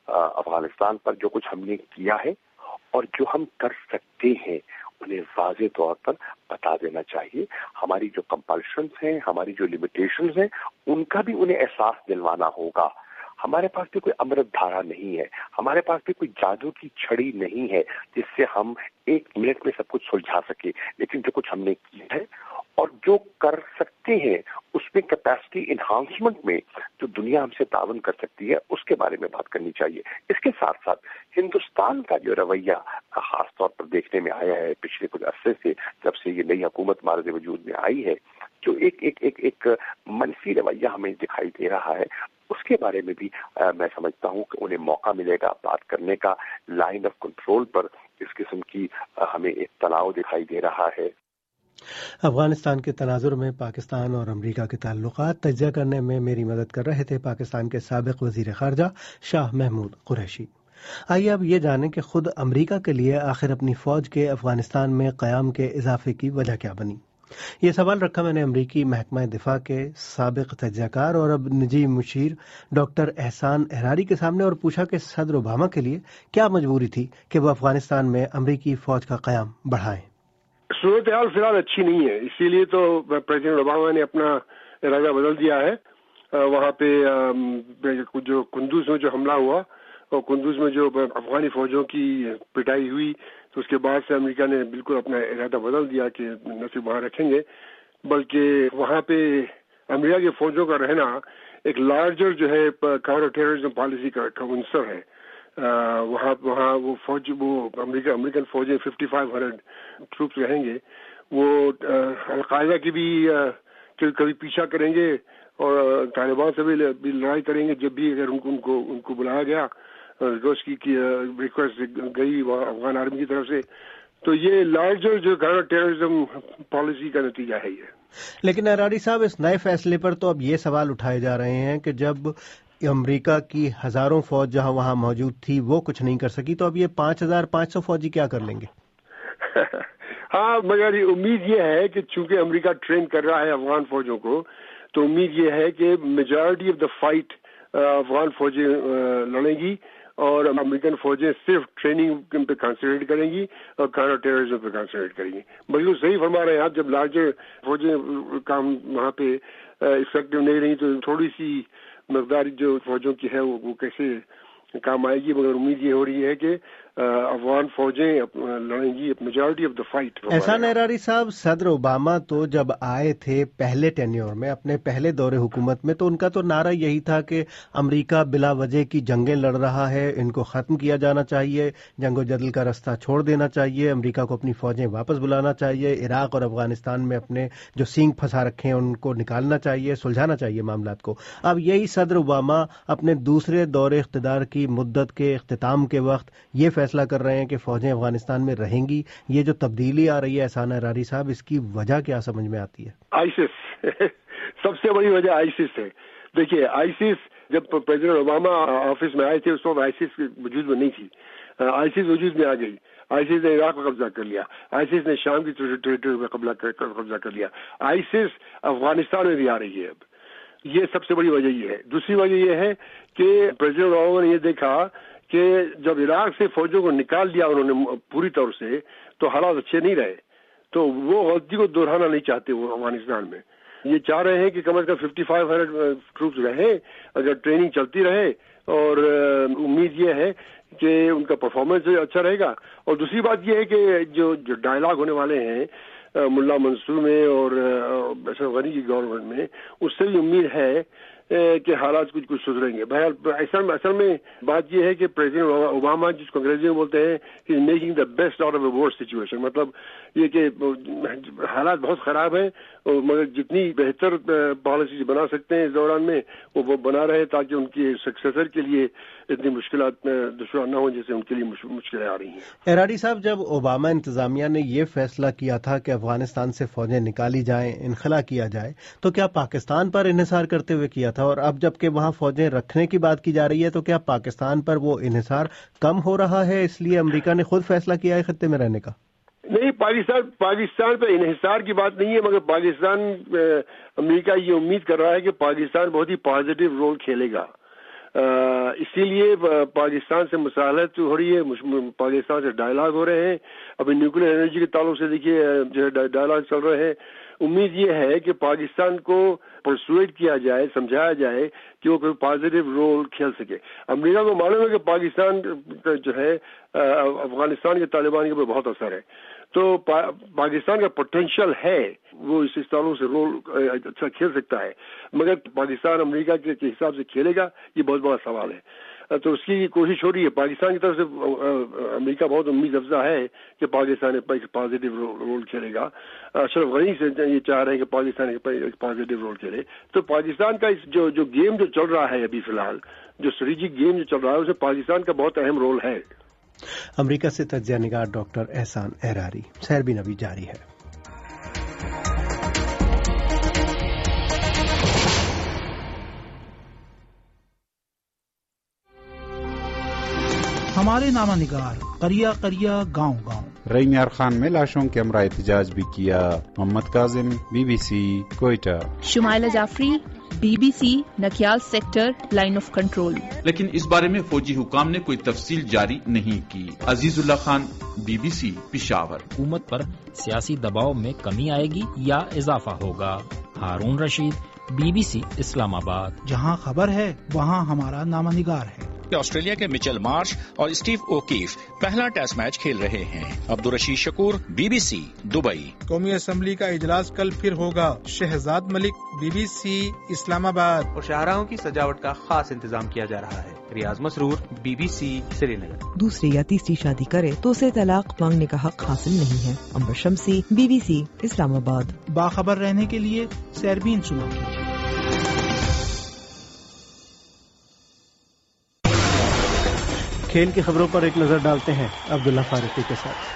افغانستان پر جو کچھ ہم نے کیا ہے اور جو ہم کر سکتے ہیں انہیں واضح طور پر بتا دینا چاہیے. ہماری جو کمپلشنز ہیں، ہماری جو لمیٹیشنز ہیں، ان کا بھی انہیں احساس دلوانا ہوگا. ہمارے پاس بھی کوئی امرت دھارا نہیں ہے، ہمارے پاس بھی کوئی جادو کی چھڑی نہیں ہے جس سے ہم 1 منٹ میں سب کچھ سلجھا سکے. لیکن جو کچھ ہم نے کیا ہے اور جو کر سکتے ہیں اس میں کیپیسٹی انہانسمنٹ میں جو دنیا ہم سے تعاون کر سکتی ہے اس کے بارے میں بات کرنی چاہیے. اس کے ساتھ ساتھ ہندوستان کا جو رویہ خاص طور پر دیکھنے میں آیا ہے پچھلے کچھ عرصے سے، جب سے یہ نئی حکومت مارد وجود میں آئی ہے، جو ایک منفی رویہ ہمیں دکھائی دے رہا ہے، اس کے بارے میں بھی میں سمجھتا ہوں کہ انہیں موقع ملے گا بات کرنے کا. لائن آف کنٹرول پر اس قسم کی ہمیں ایک تناؤ دکھائی دے رہا ہے. افغانستان کے تناظر میں پاکستان اور امریکہ کے تعلقات تجزیہ کرنے میں میری مدد کر رہے تھے پاکستان کے سابق وزیر خارجہ شاہ محمود قریشی. آئیے اب یہ جانیں کہ خود امریکہ کے لیے آخر اپنی فوج کے افغانستان میں قیام کے اضافے کی وجہ کیا بنی. یہ سوال رکھا میں نے امریکی محکمہ دفاع کے سابق تجزیہ کار اور اب نجی مشیر ڈاکٹر احسان احراری کے سامنے اور پوچھا کہ صدر اوباما کے لیے کیا مجبوری تھی کہ وہ افغانستان میں امریکی فوج کا قیام بڑھائیں. صورتحال فی الحال اچھی نہیں ہے، اسی لیے تو پریزیڈنٹ اوباما نے اپنا ارادہ بدل دیا ہے. وہاں پہ جو قندوز میں جو حملہ ہوا اور قندوز میں جو افغانی فوجوں کی پٹائی ہوئی، تو اس کے بعد سے امریکہ نے بالکل اپنا ارادہ بدل دیا کہ نہ صرف وہاں رکھیں گے بلکہ وہاں پہ امریکہ کی فوجوں کا رہنا ایک لارجر جو ہے کاؤنٹر ٹیررزم پالیسی کا عنصر ہے. وہاں وہ فوج، وہ امریکن فوجیں 5500 ٹروپس رہیں گے. وہ القاعدہ کی بھی کبھی پیچھا کریں گے اور طالبان سے بھی لڑائی کریں گے جب بھی اگر ان کو بلایا گیا، روز کی ریکویسٹ گئی افغان آرمی کی طرف سے. تو یہ لارجر جو کاؤنٹر ٹیررزم پالیسی کا نتیجہ ہے یہ. لیکن احراری صاحب، اس نئے فیصلے پر تو اب یہ سوال اٹھائے جا رہے ہیں کہ جب امریکہ کی ہزاروں فوج جہاں وہاں موجود تھی وہ کچھ نہیں کر سکی، تو اب یہ 5500 فوجی کیا کر لیں گے؟ ہاں، مگر امید یہ ہے کہ چونکہ امریکہ ٹرین کر رہا ہے افغان فوجوں کو، تو امید یہ ہے کہ majority of the fight Afghan فوجیں لڑیں گی اور امریکن فوجیں صرف ٹریننگ پہ کنسنٹریٹ کریں گی اور کاؤنٹر ٹیررزم پہ کنسنٹریٹ کریں گی. بالکل صحیح فرما رہے ہیں آپ. جب لارجر فوجیں کام وہاں پہ افیکٹو نہیں رہی تو تھوڑی سی مقدار جو فوجوں کی ہے وہ کیسے کام آئے گی. مگر امید یہ ہو رہی ہے کہ افغان فوجیں لڑیں گی majority of the fight. Ehsan Ahrari صاحب، صدر اوباما تو جب آئے تھے پہلے ٹینیور میں، اپنے پہلے دور حکومت میں، تو ان کا تو نعرہ یہی تھا کہ امریکہ بلا وجہ کی جنگیں لڑ رہا ہے، ان کو ختم کیا جانا چاہیے، جنگ و جدل کا رستہ چھوڑ دینا چاہیے، امریکہ کو اپنی فوجیں واپس بلانا چاہیے، عراق اور افغانستان میں اپنے جو سینگ پھنسا رکھے ہیں ان کو نکالنا چاہیے، سلجھانا چاہیے معاملات کو. اب یہی صدر اوباما اپنے دوسرے دور اقتدار کی مدت کے اختتام کے وقت یہ فیصلہ کر رہے ہیں کہ فوجیں افغانستان میں رہیں گی. یہ جو تبدیلی آ رہی ہے احسان احراری صاحب، اس کی وجہ کیا سمجھ میں آتی ہے؟ آئیسس سب سے بڑی وجہ آئیسس ہے. دیکھیے، آئیسس جب پریزیڈنٹ اوباما آفس میں آئے تھے اس وقت آئیسس وجود میں نہیں تھی. آئیسس وجود میں آ گئی. آئیسس نے عراق پر قبضہ کر لیا، آئیسس نے شام کی ٹریٹری پر قبضہ کر لیا، آئیسس افغانستان میں بھی آ رہی ہے. اب یہ سب سے بڑی وجہ یہ ہے. دوسری وجہ یہ ہے کہ پریزیڈنٹ اوباما نے یہ دیکھا کہ جب عراق سے فوجوں کو نکال دیا انہوں نے پوری طور سے، تو حالات اچھے نہیں رہے. تو وہ غلطی کو دہرانا نہیں چاہتے وہ افغانستان میں. یہ چاہ رہے ہیں کہ کم از کم 5500 ٹروپس رہیں، اگر ٹریننگ چلتی رہے، اور امید یہ ہے کہ ان کا پرفارمنس اچھا رہے گا. اور دوسری بات یہ ہے کہ جو ڈائلاگ ہونے والے ہیں ملا منصور میں اور اشرف غنی کی گورنمنٹ میں، اس سے بھی امید ہے کہ حالات کچھ سدھریں گے. بہرحال اصل میں بات یہ ہے کہ پریزیڈنٹ اوباما، جس کو انگریزی میں بولتے ہیں کہ making the best out of a worst situation, مطلب یہ کہ حالات بہت خراب ہیں مگر جتنی بہتر پالیسی بنا سکتے ہیں اس دوران میں وہ بنا رہے تاکہ ان کی سکسیسر کے لیے اتنی مشکلات دشوار نہ ہوں جیسے ان کے لیے مشکلیں آ رہی ہیں. احراری صاحب، جب اوباما انتظامیہ نے یہ فیصلہ کیا تھا کہ افغانستان سے فوجیں نکالی جائیں، انخلا کیا جائے، تو کیا پاکستان پر انحصار کرتے ہوئے کیا تھا؟ اور اب جب کہ وہاں فوجیں رکھنے کی بات کی جا رہی ہے تو کیا پاکستان پر وہ انحصار کم ہو رہا ہے، اس لیے امریکہ نے خود فیصلہ کیا ہے خطے میں رہنے کا؟ نہیں، پاکستان پہ انحصار کی بات نہیں ہے، مگر پاکستان، امریکہ یہ امید کر رہا ہے کہ پاکستان بہت ہی پازیٹو رول کھیلے گا. اسی لیے پاکستان سے مصالحت ہو رہی ہے, پاکستان سے ڈائلاگ ہو رہے ہیں. ابھی نیوکلیر انرجی کے تعلق سے دیکھیے جو ہے ڈائلاگ چل رہے ہیں. امید یہ ہے کہ پاکستان کو پرسویٹ کیا جائے, سمجھایا جائے کہ وہ کوئی پازیٹیو رول کھیل سکے. امریکہ کو معلوم ہے کہ پاکستان جو ہے افغانستان کے طالبان کے اوپر بہت اثر ہے, تو پاکستان کا پوٹینشیل ہے, وہ اس تعلق سے رول اچھا کھیل سکتا ہے, مگر پاکستان امریکہ کے حساب سے کھیلے گا یہ بہت بڑا سوال ہے. تو اس کی کوشش ہو رہی ہے پاکستان کی طرف سے. امریکہ بہت امید افزا ہے کہ پاکستان ایک پازیٹیو رول کھیلے گا. اشرف غنی سے یہ چاہ رہے ہیں کہ پاکستان ایک پازیٹیو رول کھیلے. تو پاکستان کا جو گیم جو چل رہا ہے ابھی فی الحال, جو اسٹریٹجک گیم جو چل رہا ہے, اس میں پاکستان کا بہت اہم رول ہے. امریکہ سے تجزیہ نگار ڈاکٹر احسان احراری. سیربین ابھی جاری ہے. ہمارے نامہ نگار قریہ قریہ گاؤں گاؤں. رئی میار خان میں لاشوں کے ہمراہ احتجاج بھی کیا. Mohammad Kazim, BBC, Quetta. Shumaila Jafri, BBC, Nakyal sector, line of control. لیکن اس بارے میں فوجی حکام نے کوئی تفصیل جاری نہیں کی. عزیز اللہ خان, BBC, پشاور. حکومت پر سیاسی دباؤ میں کمی آئے گی یا اضافہ ہوگا؟ ہارون رشید, BBC, اسلام آباد. جہاں خبر ہے وہاں ہمارا نامہ نگار ہے. آسٹریلیا کے مچل مارش اور اسٹیو اوکیف پہلا ٹیسٹ میچ کھیل رہے ہیں. Abdul Rashid Shakoor, BBC, Dubai. قومی اسمبلی کا اجلاس کل پھر ہوگا. شہزاد ملک, BBC, اسلام آباد. اور شاہراہوں کی سجاوٹ کا خاص انتظام کیا جا رہا ہے. ریاض مسرور, BBC, سری نگر. دوسری یا تیسری شادی کرے تو اسے طلاق مانگنے کا حق حاصل نہیں ہے. امبر شمسی, BBC, اسلام آباد. باخبر رہنے کے لیے سیربین سنا کیجیے. کھیل کی خبروں پر ایک نظر ڈالتے ہیں عبداللہ فاروقی کے ساتھ.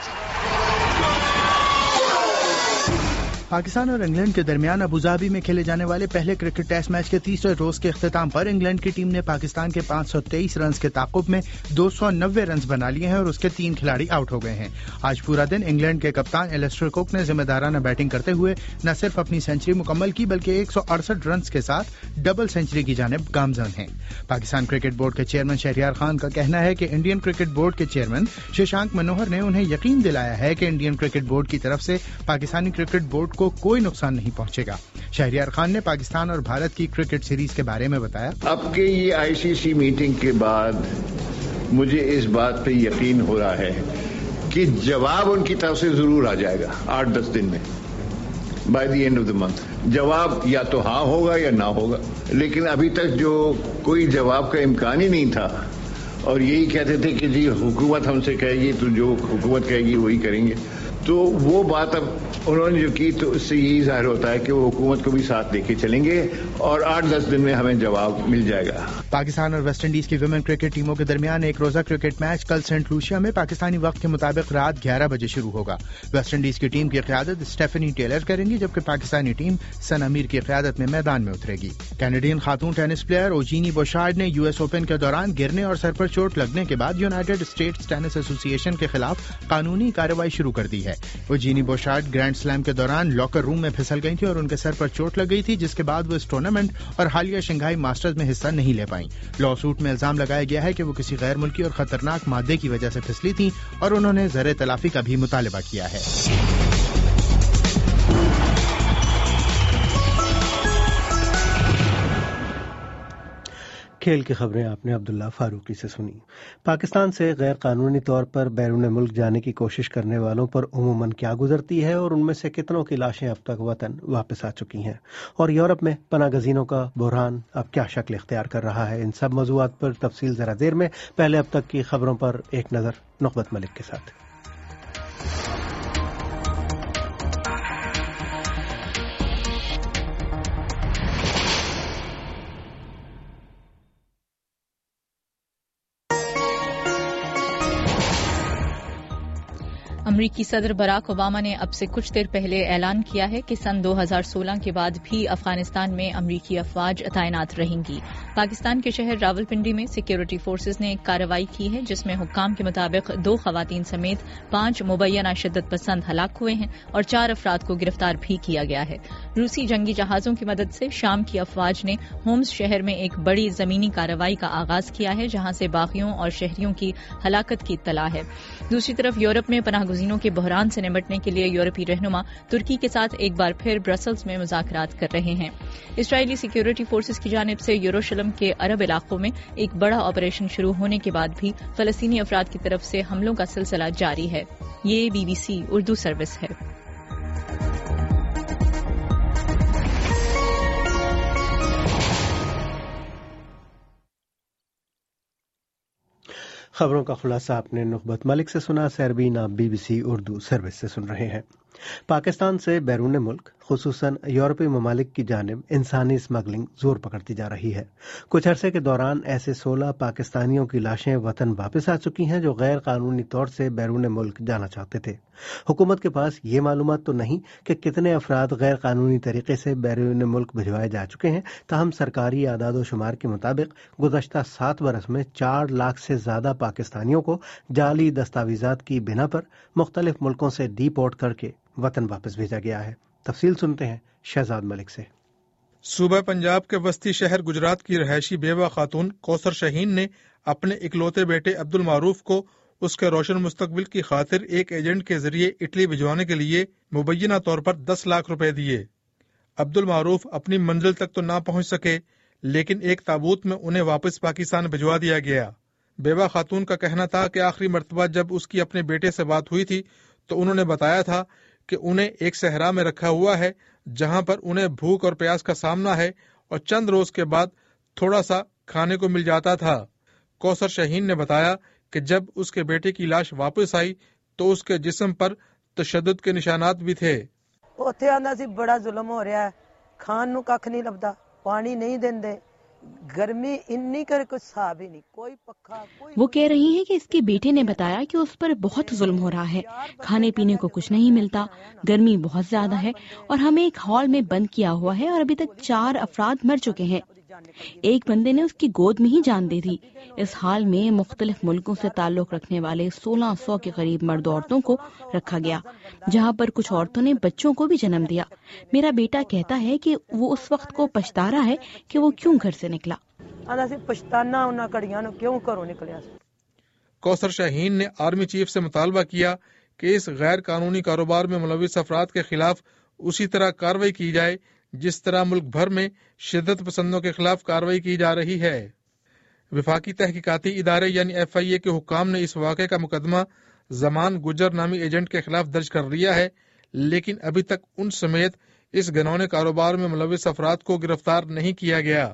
پاکستان اور انگلینڈ کے درمیان ابوظہبی میں کھیلے جانے والے پہلے کرکٹ ٹیسٹ میچ کے تیسرے روز کے اختتام پر انگلینڈ کی ٹیم نے پاکستان کے 523 رنز کے تعاقب میں 290 رنز بنا لیے ہیں اور اس کے 3 کھلاڑی آؤٹ ہو گئے ہیں. آج پورا دن انگلینڈ کے کپتان ایلسٹر کوک نے ذمہ دارانہ بیٹنگ کرتے ہوئے نہ صرف اپنی سینچری مکمل کی بلکہ 168 رنز کے ساتھ ڈبل سینچری کی جانب گامزن ہیں. پاکستان کرکٹ بورڈ کے چیئرمین شہریار خان کا کہنا ہے کہ انڈین کرکٹ بورڈ کے چیئرمین ششانک منوہر نے انہیں یقین دلایا ہے کہ انڈین کرکٹ بورڈ کی طرف سے پاکستانی کرکٹ بورڈ کو کوئی نقصان نہیں پہنچے گا. شہریار خان نے پاکستان اور بھارت کی کرکٹ سیریز کے بارے میں بتایا. اب کے یہ ICC میٹنگ کے بعد مجھے اس بات پہ یقین ہو رہا ہے کہ جواب ان کی طرف سے ضرور آ جائے گا 8-10 دن میں. By the end of the month جواب یا تو ہاں ہوگا یا نہ ہوگا. لیکن ابھی تک جو کوئی جواب کا امکان ہی نہیں تھا اور یہی کہتے تھے کہ جی حکومت ہم سے کہے گی تو جو حکومت کہے گی وہی کریں گے, تو وہ بات اب انہوں نے جو کی تو اس سے یہی ظاہر ہوتا ہے کہ وہ حکومت کو بھی ساتھ لے کے چلیں گے اور 8-10 دن میں ہمیں جواب مل جائے گا. پاکستان اور ویسٹ انڈیز کی ویمن کرکٹ ٹیموں کے درمیان ایک روزہ کرکٹ میچ کل سینٹ لوشیا میں پاکستانی وقت کے مطابق رات 11 بجے شروع ہوگا. ویسٹ انڈیز کی ٹیم کی قیادت اسٹیفنی ٹیلر کریں گی جبکہ پاکستانی ٹیم سنا میر کی قیادت میں میدان میں اترے گی. کینیڈین خاتون ٹینس پلیئر اوجینی بوشارڈ نے US اوپن کے دوران گرنے اور سر پر چوٹ لگنے کے بعد یونائیٹڈ اسٹیٹس ٹینس ایسوسی ایشن کے خلاف قانونی کارروائی شروع کر دی ہے. اوجینی بوشارڈ گرینڈ سلیم کے دوران لاکر روم میں پھسل گئی تھی اور ان کے سر پر چوٹ لگ گئی تھی, جس کے بعد وہ اس ٹورنامنٹ اور حالیہ شنگھائی ماسٹرز میں حصہ نہیں لے پائیں. لا سوٹ میں الزام لگایا گیا ہے کہ وہ کسی غیر ملکی اور خطرناک مادے کی وجہ سے پھسلی تھیں اور انہوں نے زر تلافی کا بھی مطالبہ کیا ہے. کھیل کی خبریں آپ نے عبداللہ فاروقی سے سنی. پاکستان سے غیر قانونی طور پر بیرون ملک جانے کی کوشش کرنے والوں پر عموماً کیا گزرتی ہے اور ان میں سے کتنوں کی لاشیں اب تک وطن واپس آ چکی ہیں, اور یورپ میں پناہ گزینوں کا بحران اب کیا شکل اختیار کر رہا ہے. ان سب موضوعات پر تفصیل ذرا دیر میں. پہلے اب تک کی خبروں پر ایک نظر نقبت ملک کے ساتھ. امریکی صدر براک اوباما نے اب سے کچھ دیر پہلے اعلان کیا ہے کہ سن 2016 کے بعد بھی افغانستان میں امریکی افواج تعینات رہیں گی۔ پاکستان کے شہر راولپنڈی میں سیکیورٹی فورسز نے ایک کارروائی کی ہے جس میں حکام کے مطابق 2 خواتین سمیت 5 مبینہ شدت پسند ہلاک ہوئے ہیں اور 4 افراد کو گرفتار بھی کیا گیا ہے۔ روسی جنگی جہازوں کی مدد سے شام کی افواج نے ہومز شہر میں ایک بڑی زمینی کارروائی کا آغاز کیا ہے جہاں سے باغیوں اور شہریوں کی ہلاکت کی اطلاع ہے۔ دوسری طرف یورپ میں پناہ گزینوں کے بحران سے نمٹنے کے لیے یورپی رہنما ترکی کے ساتھ ایک بار پھر برسلز میں مذاکرات کر رہے ہیں۔ اسرائیلی سیکیورٹی فورسز کی جانب سے یروشلم کے عرب علاقوں میں ایک بڑا آپریشن شروع ہونے کے بعد بھی فلسطینی افراد کی طرف سے حملوں کا سلسلہ جاری ہے۔ یہ BBC اردو سروس ہے۔ خبروں کا خلاصہ آپ نے نخبت ملک سے سنا۔ سیربین آپ BBC اردو سروس سے سن رہے ہیں۔ پاکستان سے بیرون ملک خصوصاً یورپی ممالک کی جانب انسانی اسمگلنگ زور پکڑتی جا رہی ہے۔ کچھ عرصے کے دوران ایسے 16 پاکستانیوں کی لاشیں وطن واپس آ چکی ہیں جو غیر قانونی طور سے بیرون ملک جانا چاہتے تھے۔ حکومت کے پاس یہ معلومات تو نہیں کہ کتنے افراد غیر قانونی طریقے سے بیرون ملک بھجوائے جا چکے ہیں، تاہم سرکاری اعداد و شمار کے مطابق گزشتہ 7 برس میں 4 لاکھ سے زیادہ پاکستانیوں کو جعلی دستاویزات کی بنا پر مختلف ملکوں سے ڈی پورٹ کر کے وطن واپس بھیجا گیا ہے۔ تفصیل سنتے ہیں شہزاد ملک سے۔ صوبہ پنجاب کے وسطی شہر گجرات کی رہائشی بیوہ خاتون کوثر شاہین نے اپنے اکلوتے بیٹے عبد المعروف کو اس کے روشن مستقبل کی خاطر ایک ایجنٹ کے ذریعے اٹلی بھجوانے کے لیے مبینہ طور پر 10 لاکھ روپے دیے۔ عبد المعروف اپنی منزل تک تو نہ پہنچ سکے، لیکن ایک تابوت میں انہیں واپس پاکستان بھجوا دیا گیا۔ بیوہ خاتون کا کہنا تھا کہ آخری مرتبہ جب اس کی اپنے بیٹے سے بات ہوئی تھی تو انہوں نے بتایا تھا کہ انہیں ایک صحرا میں رکھا ہوا ہے جہاں پر انہیں بھوک اور پیاس کا سامنا ہے اور چند روز کے بعد تھوڑا سا کھانے کو مل جاتا تھا۔ کوثر شاہین نے بتایا کہ جب اس کے بیٹے کی لاش واپس آئی تو اس کے جسم پر تشدد کے نشانات بھی تھے۔ اوتھے آندا سی بڑا ظلم ہو رہا ہے، کھان نو ککھ نہیں لبدا، پانی نہیں دیندے، گرمی انی کر کچھ حساب ہی نہیں، کوئی پکھا کوئی۔ وہ کہہ رہی ہیں کہ اس کے بیٹے نے بتایا کہ اس پر بہت ظلم ہو رہا ہے، کھانے پینے کو کچھ نہیں ملتا، گرمی بہت زیادہ ہے اور ہمیں ایک ہال میں بند کیا ہوا ہے اور ابھی تک 4 افراد مر چکے ہیں۔ ایک بندے نے اس کی گود میں ہی جان دے دی۔ اس حال میں مختلف ملکوں سے تعلق رکھنے والے 1600 کے قریب مرد عورتوں کو رکھا گیا، جہاں پر کچھ عورتوں نے بچوں کو بھی جنم دیا۔ میرا بیٹا کہتا ہے کہ وہ اس وقت کو پچھتا رہا ہے کہ وہ کیوں گھر سے نکلا۔ کوثر شاہین نے آرمی چیف سے مطالبہ کیا کہ اس غیر قانونی کاروبار میں ملوث افراد کے خلاف اسی طرح کارروائی کی جائے جس طرح ملک بھر میں شدت پسندوں کے خلاف کارروائی کی جا رہی ہے۔ وفاقی تحقیقاتی ادارے یعنی FIA کے حکام نے اس واقعے کا مقدمہ زمان گجر نامی ایجنٹ کے خلاف درج کر لیا ہے، لیکن ابھی تک ان سمیت اس گھنونے کاروبار میں ملوث افراد کو گرفتار نہیں کیا گیا۔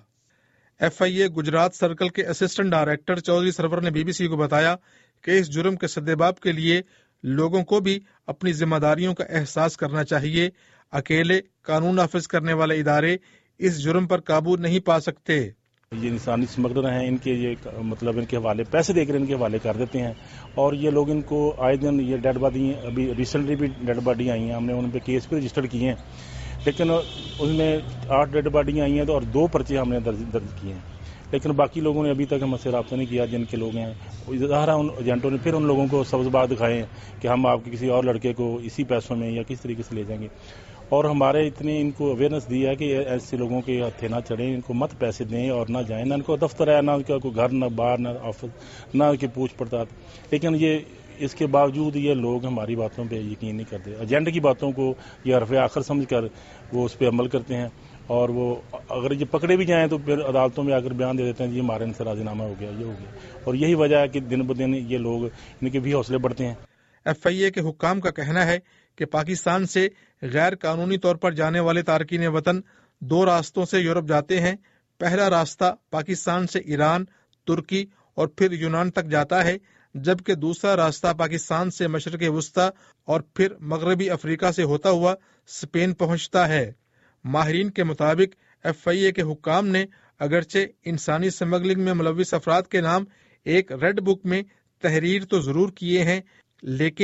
FIA گجرات سرکل کے اسسٹنٹ ڈائریکٹر چودھری سرور نے BBC کو بتایا کہ اس جرم کے سدباب کے لیے لوگوں کو بھی اپنی ذمہ داریوں کا احساس کرنا چاہیے۔ اکیلے قانون نافذ کرنے والے ادارے اس جرم پر قابو نہیں پا سکتے۔ یہ انسانی اسمگلر ہیں، ان کے یہ مطلب ان کے حوالے پیسے دے کر ان کے حوالے کر دیتے ہیں اور یہ لوگ ان کو آئے دن یہ ڈیڈ باڈی، ابھی ریسنٹلی بھی ڈیڈ باڈی آئی ہیں، ہم نے ان پہ کیس بھی رجسٹر کیے ہیں، لیکن ان میں 8 ڈیڈ باڈیاں آئی ہیں تو اور 2 پرچے ہم نے درج کیے ہیں، لیکن باقی لوگوں نے ابھی تک ہم سے رابطہ نہیں کیا جن کے لوگ ہیں۔ ظاہر ان ایجنٹوں نے پھر ان لوگوں کو سبز باغ دکھائے کہ ہم آپ کے کسی اور لڑکے کو اسی پیسوں میں یا کس طریقے سے لے جائیں گے، اور ہمارے اتنی ان کو اویئرنیس دی ہے کہ ایسے لوگوں کے ہتھے نہ چڑھیں، ان کو مت پیسے دیں اور نہ جائیں، نہ ان کو دفتر ہے، نہ ان کا کوئی گھر، نہ باہر، نہ آفس، نہ ان کی پوچھ پڑتال۔ لیکن یہ اس کے باوجود یہ لوگ ہماری باتوں پہ یقین نہیں کرتے، ایجنٹ کی باتوں کو یہ حرف آخر سمجھ کر وہ اس پہ عمل کرتے ہیں، اور وہ اگر یہ پکڑے بھی جائیں تو پھر عدالتوں میں آ کر بیان دے دیتے ہیں یہ ہمارے ان سے راضی نامہ ہو گیا، یہ ہو گیا، اور یہی وجہ ہے کہ دن بدن یہ لوگ ان کے بھی حوصلے بڑھتے ہیں۔ FIA کے حکام کا کہنا ہے کہ پاکستان سے غیر قانونی طور پر جانے والے تارکین وطن 2 راستوں سے یورپ جاتے ہیں۔ پہلا راستہ پاکستان سے ایران، ترکی اور پھر یونان تک جاتا ہے، جبکہ دوسرا راستہ پاکستان سے مشرق وسطی اور پھر مغربی افریقہ سے ہوتا ہوا اسپین پہنچتا ہے۔ ماہرین کے مطابق FIA کے حکام نے اگرچہ انسانی اسمگلنگ میں ملوث افراد کے نام ایک ریڈ بک میں تحریر تو ضرور کیے ہیں، لیکن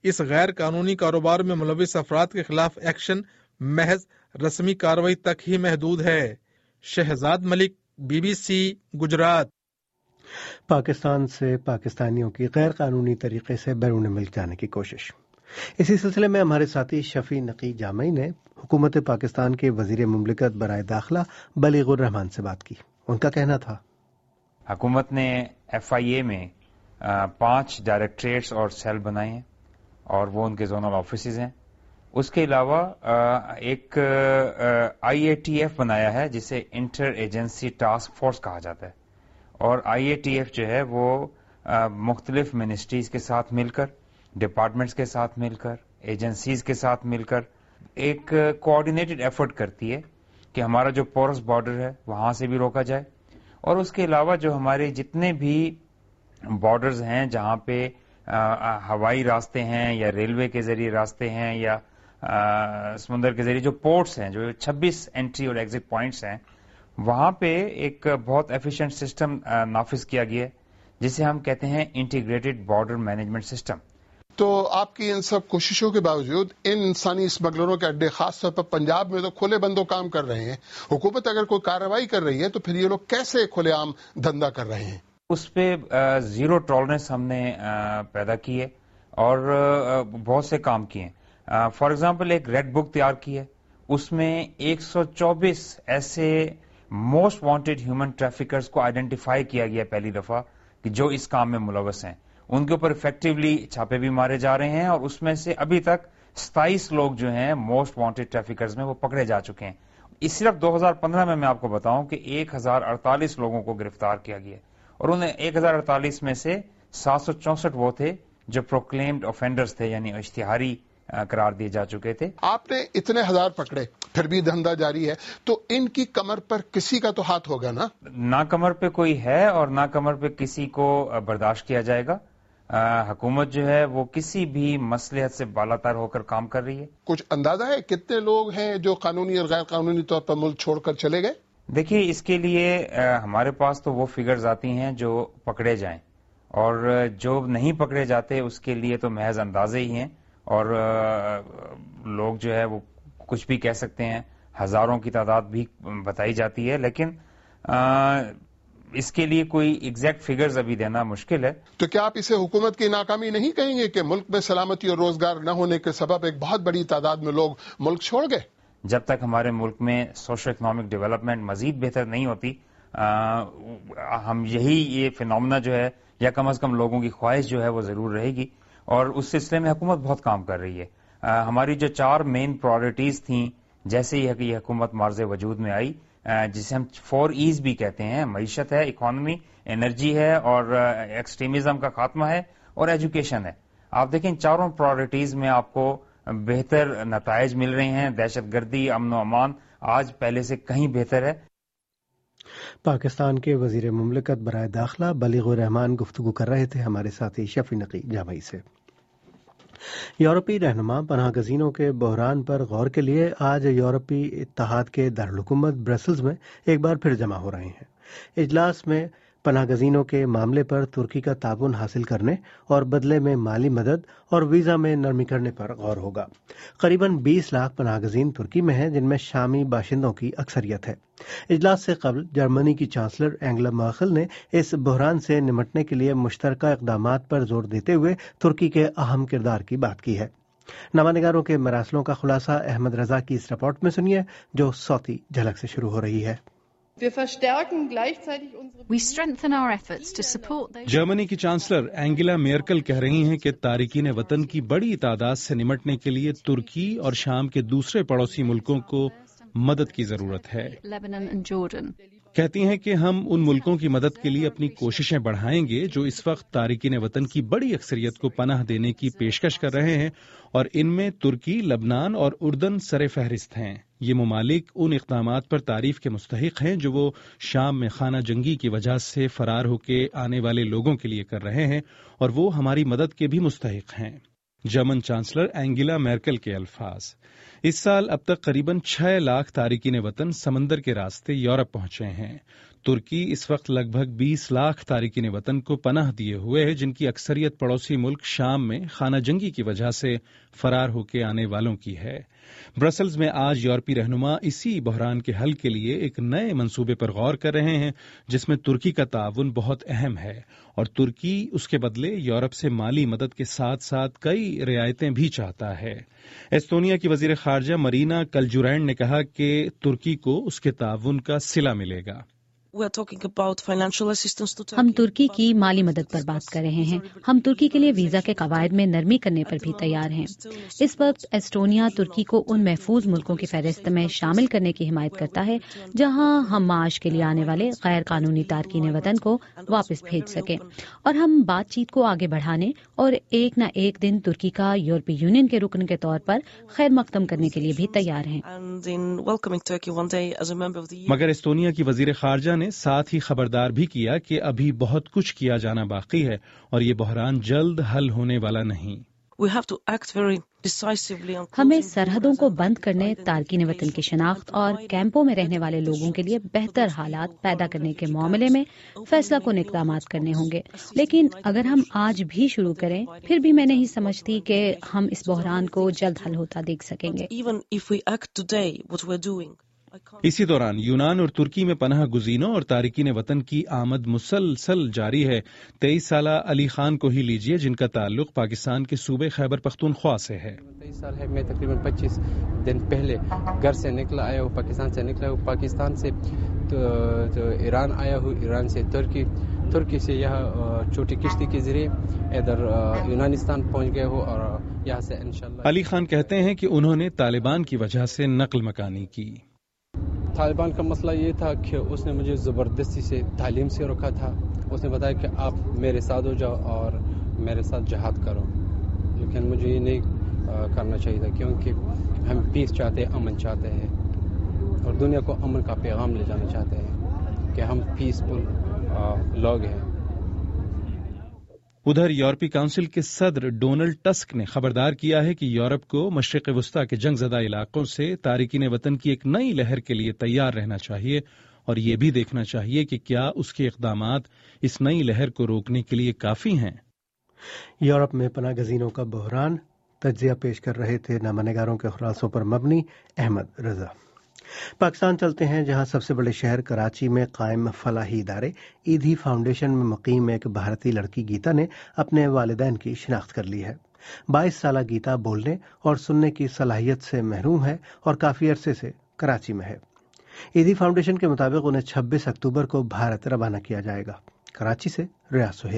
اس غیر قانونی کاروبار میں ملوث افراد کے خلاف ایکشن محض رسمی کارروائی تک ہی محدود ہے۔ شہزاد ملک، BBC گجرات۔ پاکستان سے پاکستانیوں کی غیر قانونی طریقے سے بیرون ملک جانے کی کوشش۔ اسی سلسلے میں ہمارے ساتھی شفیع نقی جامعی نے حکومت پاکستان کے وزیر مملکت برائے داخلہ بلیغ الرحمان سے بات کی۔ ان کا کہنا تھا، حکومت نے FIA میں 5 ڈائریکٹریٹس اور سیل بنائے ہیں اور وہ ان کے زونل آفیسز ہیں۔ اس کے علاوہ ایک IATF بنایا ہے جسے انٹر ایجنسی ٹاسک فورس کہا جاتا ہے، اور IATF جو ہے وہ مختلف منسٹریز کے ساتھ مل کر، ڈپارٹمنٹس کے ساتھ مل کر، ایجنسیز کے ساتھ مل کر ایک کوآرڈینیٹڈ ایفرٹ کرتی ہے کہ ہمارا جو پورس بارڈر ہے وہاں سے بھی روکا جائے، اور اس کے علاوہ جو ہمارے جتنے بھی بارڈرز ہیں جہاں پہ ہوائی راستے ہیں یا ریلوے کے ذریعے راستے ہیں یا سمندر کے ذریعے جو پورٹس ہیں، جو 26 انٹری اور ایگزٹ پوائنٹس ہیں، وہاں پہ ایک بہت ایفیشینٹ سسٹم نافذ کیا گیا ہے جسے ہم کہتے ہیں انٹیگریٹڈ بارڈر مینجمنٹ سسٹم۔ تو آپ کی ان سب کوششوں کے باوجود ان انسانی اسمگلروں کے اڈے خاص طور پر پنجاب میں تو کھلے بندوں کام کر رہے ہیں، حکومت اگر کوئی کارروائی کر رہی ہے تو پھر یہ لوگ کیسے کھلے عام دھندا کر رہے ہیں؟ اس پہ زیرو ٹالرنس ہم نے پیدا کی ہے اور بہت سے کام کیے ہیں۔ فار ایگزامپل ایک ریڈ بک تیار کی ہے، اس میں 124 ایسے موسٹ وانٹیڈ ہیومن ٹریفکرز کو آئیڈینٹیفائی کیا گیا پہلی دفعہ کہ جو اس کام میں ملوث ہیں، ان کے اوپر افیکٹولی چھاپے بھی مارے جا رہے ہیں، اور اس میں سے ابھی تک 27 لوگ جو ہیں موسٹ وانٹیڈ ٹریفکرز میں وہ پکڑے جا چکے ہیں۔ اس صرف 2015 میں آپ کو بتاؤں کہ 1048 لوگوں کو گرفتار کیا گیا، اور انہیں 1048 میں سے 764 وہ تھے جو پروکلیمڈ آفینڈرز تھے، یعنی اشتہاری قرار دیے جا چکے تھے۔ آپ نے اتنے ہزار پکڑے، پھر بھی دھندا جاری ہے، تو ان کی کمر پر کسی کا تو ہاتھ ہوگا نا؟ نہ کمر پہ کوئی ہے اور نہ کمر پہ کسی کو برداشت کیا جائے گا۔ حکومت جو ہے وہ کسی بھی مصلحت سے بالاتر ہو کر کام کر رہی ہے۔ کچھ اندازہ ہے کتنے لوگ ہیں جو قانونی اور غیر قانونی طور پر ملک چھوڑ کر چلے گئے؟ دیکھیے، اس کے لیے ہمارے پاس تو وہ فگرز آتی ہیں جو پکڑے جائیں، اور جو نہیں پکڑے جاتے اس کے لیے تو محض اندازے ہی ہیں، اور لوگ جو ہے وہ کچھ بھی کہہ سکتے ہیں، ہزاروں کی تعداد بھی بتائی جاتی ہے، لیکن اس کے لیے کوئی ایگزیکٹ فگرز ابھی دینا مشکل ہے۔ تو کیا آپ اسے حکومت کی ناکامی نہیں کہیں گے کہ ملک میں سلامتی اور روزگار نہ ہونے کے سبب ایک بہت بڑی تعداد میں لوگ ملک چھوڑ گئے؟ جب تک ہمارے ملک میں سوشل اکنامک ڈیولپمنٹ مزید بہتر نہیں ہوتی، ہم یہ فینومنا جو ہے، یا کم از کم لوگوں کی خواہش جو ہے وہ ضرور رہے گی، اور اس سلسلے میں حکومت بہت کام کر رہی ہے۔ ہماری جو 4 مین پرائرٹیز تھیں جیسے ہی یہ حکومت معرض وجود میں آئی، جسے ہم 4 E's بھی کہتے ہیں، معیشت ہے، اکانومی، انرجی ہے، اور ایکسٹریمزم کا خاتمہ ہے، اور ایجوکیشن ہے۔ آپ دیکھیں 4 پرائرٹیز میں آپ کو بہتر نتائج مل رہے ہیں۔ دہشت گردی، امن و امان آج پہلے سے کہیں بہتر ہے۔ پاکستان کے وزیر مملکت برائے داخلہ بلیغ الرحمان گفتگو کر رہے تھے ہمارے ساتھی شفیع نقی جامعی سے۔ یورپی رہنما پناہ گزینوں کے بحران پر غور کے لیے آج یورپی اتحاد کے دارالحکومت برسلز میں ایک بار پھر جمع ہو رہے ہیں۔ اجلاس میں پناہ گزینوں کے معاملے پر ترکی کا تعاون حاصل کرنے اور بدلے میں مالی مدد اور ویزا میں نرمی کرنے پر غور ہوگا۔ قریباً 20 لاکھ پناہ گزین ترکی میں ہیں، جن میں شامی باشندوں کی اکثریت ہے۔ اجلاس سے قبل جرمنی کی چانسلر اینگلا مرکل نے اس بحران سے نمٹنے کے لیے مشترکہ اقدامات پر زور دیتے ہوئے ترکی کے اہم کردار کی بات کی ہے۔ نامہ کے مراسلوں کا خلاصہ احمد رضا کی اس رپورٹ میں سنیے، جو صوتی جھلک سے شروع ہو رہی ہے۔ جرمنی کی چانسلر اینگلا میرکل کہہ رہی ہیں کہ تارکین وطن کی بڑی تعداد سے نمٹنے کے لیے ترکی اور شام کے دوسرے پڑوسی ملکوں کو مدد کی ضرورت ہے۔ کہتی ہیں کہ ہم ان ملکوں کی مدد کے لیے اپنی کوششیں بڑھائیں گے جو اس وقت تارکین وطن کی بڑی اکثریت کو پناہ دینے کی پیشکش کر رہے ہیں، اور ان میں ترکی، لبنان اور اردن سر فہرست ہیں۔ یہ ممالک ان اقدامات پر تعریف کے مستحق ہیں جو وہ شام میں خانہ جنگی کی وجہ سے فرار ہو کے آنے والے لوگوں کے لیے کر رہے ہیں، اور وہ ہماری مدد کے بھی مستحق ہیں۔ جرمن چانسلر اینگلا میرکل کے الفاظ۔ اس سال اب تک قریباً 6 لاکھ تارکین وطن سمندر کے راستے یورپ پہنچے ہیں۔ ترکی اس وقت لگ بھگ 20 لاکھ تارکین وطن کو پناہ دیے ہوئے ہے، جن کی اکثریت پڑوسی ملک شام میں خانہ جنگی کی وجہ سے فرار ہو کے آنے والوں کی ہے۔ برسلز میں آج یورپی رہنما اسی بحران کے حل کے لیے ایک نئے منصوبے پر غور کر رہے ہیں، جس میں ترکی کا تعاون بہت اہم ہے، اور ترکی اس کے بدلے یورپ سے مالی مدد کے ساتھ ساتھ کئی رعایتیں بھی چاہتا ہے۔ ایستونیا کی وزیر خارجہ مرینا کلجورینڈ نے کہا کہ ترکی کو اس کے تعاون کا صلہ ملے گا۔ ہم ترکی کی مالی مدد پر بات کر رہے ہیں۔ ہم ترکی کے لیے ویزا کے قواعد میں نرمی کرنے پر بھی تیار ہیں۔ اس وقت ایسٹونیا ترکی کو ان محفوظ ملکوں کی فہرست میں شامل کرنے کی حمایت کرتا ہے جہاں ہم معاش کے لیے آنے والے غیر قانونی تارکین وطن کو واپس بھیج سکیں، اور ہم بات چیت کو آگے بڑھانے اور ایک نہ ایک دن ترکی کا یورپی یونین کے رکن کے طور پر خیر مقدم کرنے کے لیے بھی تیار ہیں۔ مگر ایستونیا کی وزیر خارجہ نے ساتھ ہی خبردار بھی کیا کہ ابھی بہت کچھ کیا جانا باقی ہے اور یہ بحران جلد حل ہونے والا نہیں۔ ہمیں سرحدوں کو بند کرنے، تارکین وطن کی شناخت اور کیمپوں میں رہنے والے لوگوں کے لیے بہتر حالات پیدا کرنے کے معاملے میں فیصلہ کن اقدامات کرنے ہوں گے، لیکن اگر ہم آج بھی شروع کریں پھر بھی میں نہیں سمجھتی کہ ہم اس بحران کو جلد حل ہوتا دیکھ سکیں گے۔ اسی دوران یونان اور ترکی میں پناہ گزینوں اور تارکین وطن کی آمد مسلسل جاری ہے۔ 23 سالہ علی خان کو ہی لیجیے، جن کا تعلق پاکستان کے صوبے خیبر پختونخوا سے ہے۔ 23 سال ہے، میں تقریباً 25 دن پہلے گھر سے نکلا آیا ہوں، پاکستان سے نکلا ہوں، پاکستان سے تو ایران آیا ہوں، ایران سے ترکی سے یہاں چھوٹی کشتی کے ذریعے ادھر یونانستان پہنچ گئے ہوں، اور یہاں سے انشاءاللہ۔ علی خان کہتے ہیں کہ انہوں نے طالبان کی وجہ سے نقل مکانی کی۔ طالبان کا مسئلہ یہ تھا کہ اس نے مجھے زبردستی سے تعلیم سے روکا تھا۔ اس نے بتایا کہ آپ میرے ساتھ ہو جاؤ اور میرے ساتھ جہاد کرو، لیکن مجھے یہ نہیں کرنا چاہیے تھا، کیونکہ ہم پیس چاہتے ہیں، امن چاہتے ہیں، اور دنیا کو امن کا پیغام لے جانا چاہتے ہیں کہ ہم پیسفل لوگ ہیں۔ ادھر یورپی کونسل کے صدر ڈونلڈ ٹسک نے خبردار کیا ہے کہ یورپ کو مشرق وسطی کے جنگ زدہ علاقوں سے تارکین وطن کی ایک نئی لہر کے لیے تیار رہنا چاہیے، اور یہ بھی دیکھنا چاہیے کہ کیا اس کے اقدامات اس نئی لہر کو روکنے کے لیے کافی ہیں۔ یورپ میں پناہ گزینوں کا بحران، تجزیہ پیش کر رہے تھے نامہ نگاروں کے خلاصوں پر مبنی احمد رضا۔ پاکستان چلتے ہیں، جہاں سب سے بڑے شہر کراچی میں قائم فلاحی ادارے ایدھی فاؤنڈیشن میں مقیم ایک بھارتی لڑکی گیتا نے اپنے والدین کی شناخت کر لی ہے۔ 22 سالہ گیتا بولنے اور سننے کی صلاحیت سے محروم ہے اور کافی عرصے سے کراچی میں ہے۔ ایدھی فاؤنڈیشن کے مطابق انہیں 26 اکتوبر کو بھارت روانہ کیا جائے گا۔ کراچی سے ریاض سہیل۔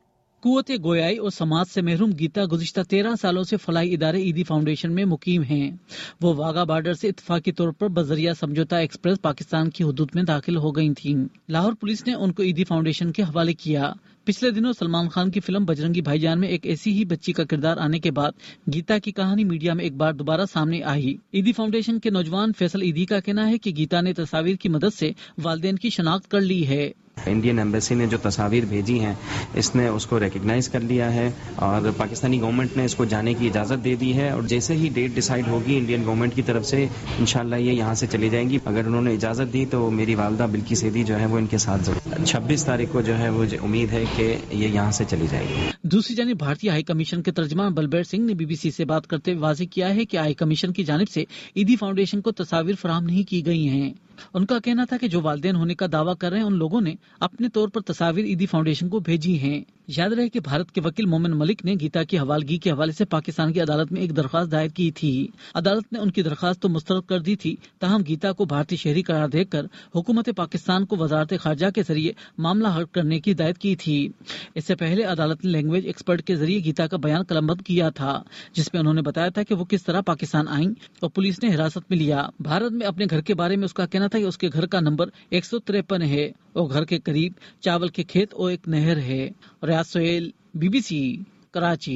قوت گویائی اور سماعت سے محروم گیتا گزشتہ 13 سالوں سے فلاحی ادارے ایدھی فاؤنڈیشن میں مقیم ہیں۔ وہ واگا بارڈر سے اتفاقی طور پر بذریعہ سمجھوتا ایکسپریس پاکستان کی حدود میں داخل ہو گئی تھیں۔ لاہور پولیس نے ان کو ایدھی فاؤنڈیشن کے حوالے کیا۔ پچھلے دنوں سلمان خان کی فلم بجرنگی بھائی جان میں ایک ایسی ہی بچی کا کردار آنے کے بعد گیتا کی کہانی میڈیا میں ایک بار دوبارہ سامنے آئی۔ ایدھی فاؤنڈیشن کے نوجوان فیصل ایدھی کا کہنا ہے کہ گیتا نے تصاویر کی مدد سے والدین کی شناخت کر لی ہے۔ انڈین ایمبیسی نے جو تصاویر بھیجی ہیں اس نے اس کو ریکگنائز کر لیا ہے، اور پاکستانی گورنمنٹ نے اس کو جانے کی اجازت دے دی ہے، اور جیسے ہی ڈیٹ ڈیسائیڈ ہوگی انڈین گورنمنٹ کی طرف سے انشاءاللہ یہ یہاں سے چلی جائیں گی۔ اگر انہوں نے اجازت دی تو میری والدہ بلکی سیدھی جو ہے وہ ان کے ساتھ ضرور 26 تاریخ کو جو ہے وہ امید ہے کہ یہ یہاں سے چلی جائے گی۔ دوسری جانب بھارتی ہائی کمیشن کے ترجمان بلبیر سنگھ نے BBC سے بات کرتے ہوئے واضح کیا ہے کہ ہائی کمیشن کی جانب سے ایدھی فاؤنڈیشن کو تصاویر فراہم نہیں کی گئی ہیں۔ ان کا کہنا تھا کہ جو والدین ہونے کا دعویٰ کر رہے ہیں ان لوگوں نے اپنے طور پر تصاویر ایدھی فاؤنڈیشن کو بھیجی ہیں۔ یاد رہے کہ بھارت کے وکیل مومن ملک نے گیتا کی حوالگی کے حوالے سے پاکستان کی عدالت میں ایک درخواست دائر کی تھی۔ عدالت نے ان کی درخواست تو مسترد کر دی تھی، تاہم گیتا کو بھارتی شہری قرار دے کر حکومت پاکستان کو وزارت خارجہ کے ذریعے معاملہ حل کرنے کی ہدایت کی تھی۔ اس سے پہلے عدالت نے لینگویج ایکسپرٹ کے ذریعے گیتا کا بیان قلمبند کیا تھا، جس میں انہوں نے بتایا تھا کہ وہ کس طرح پاکستان آئیں اور پولیس نے حراست میں لیا۔ بھارت میں اپنے گھر کے بارے میں اس کا کہنا تھا کہ اس کے گھر کا نمبر 153 ہے اور گھر کے قریب چاول کے کھیت اور ایک نہر ہے۔ ریاض سہیل، BBC کراچی۔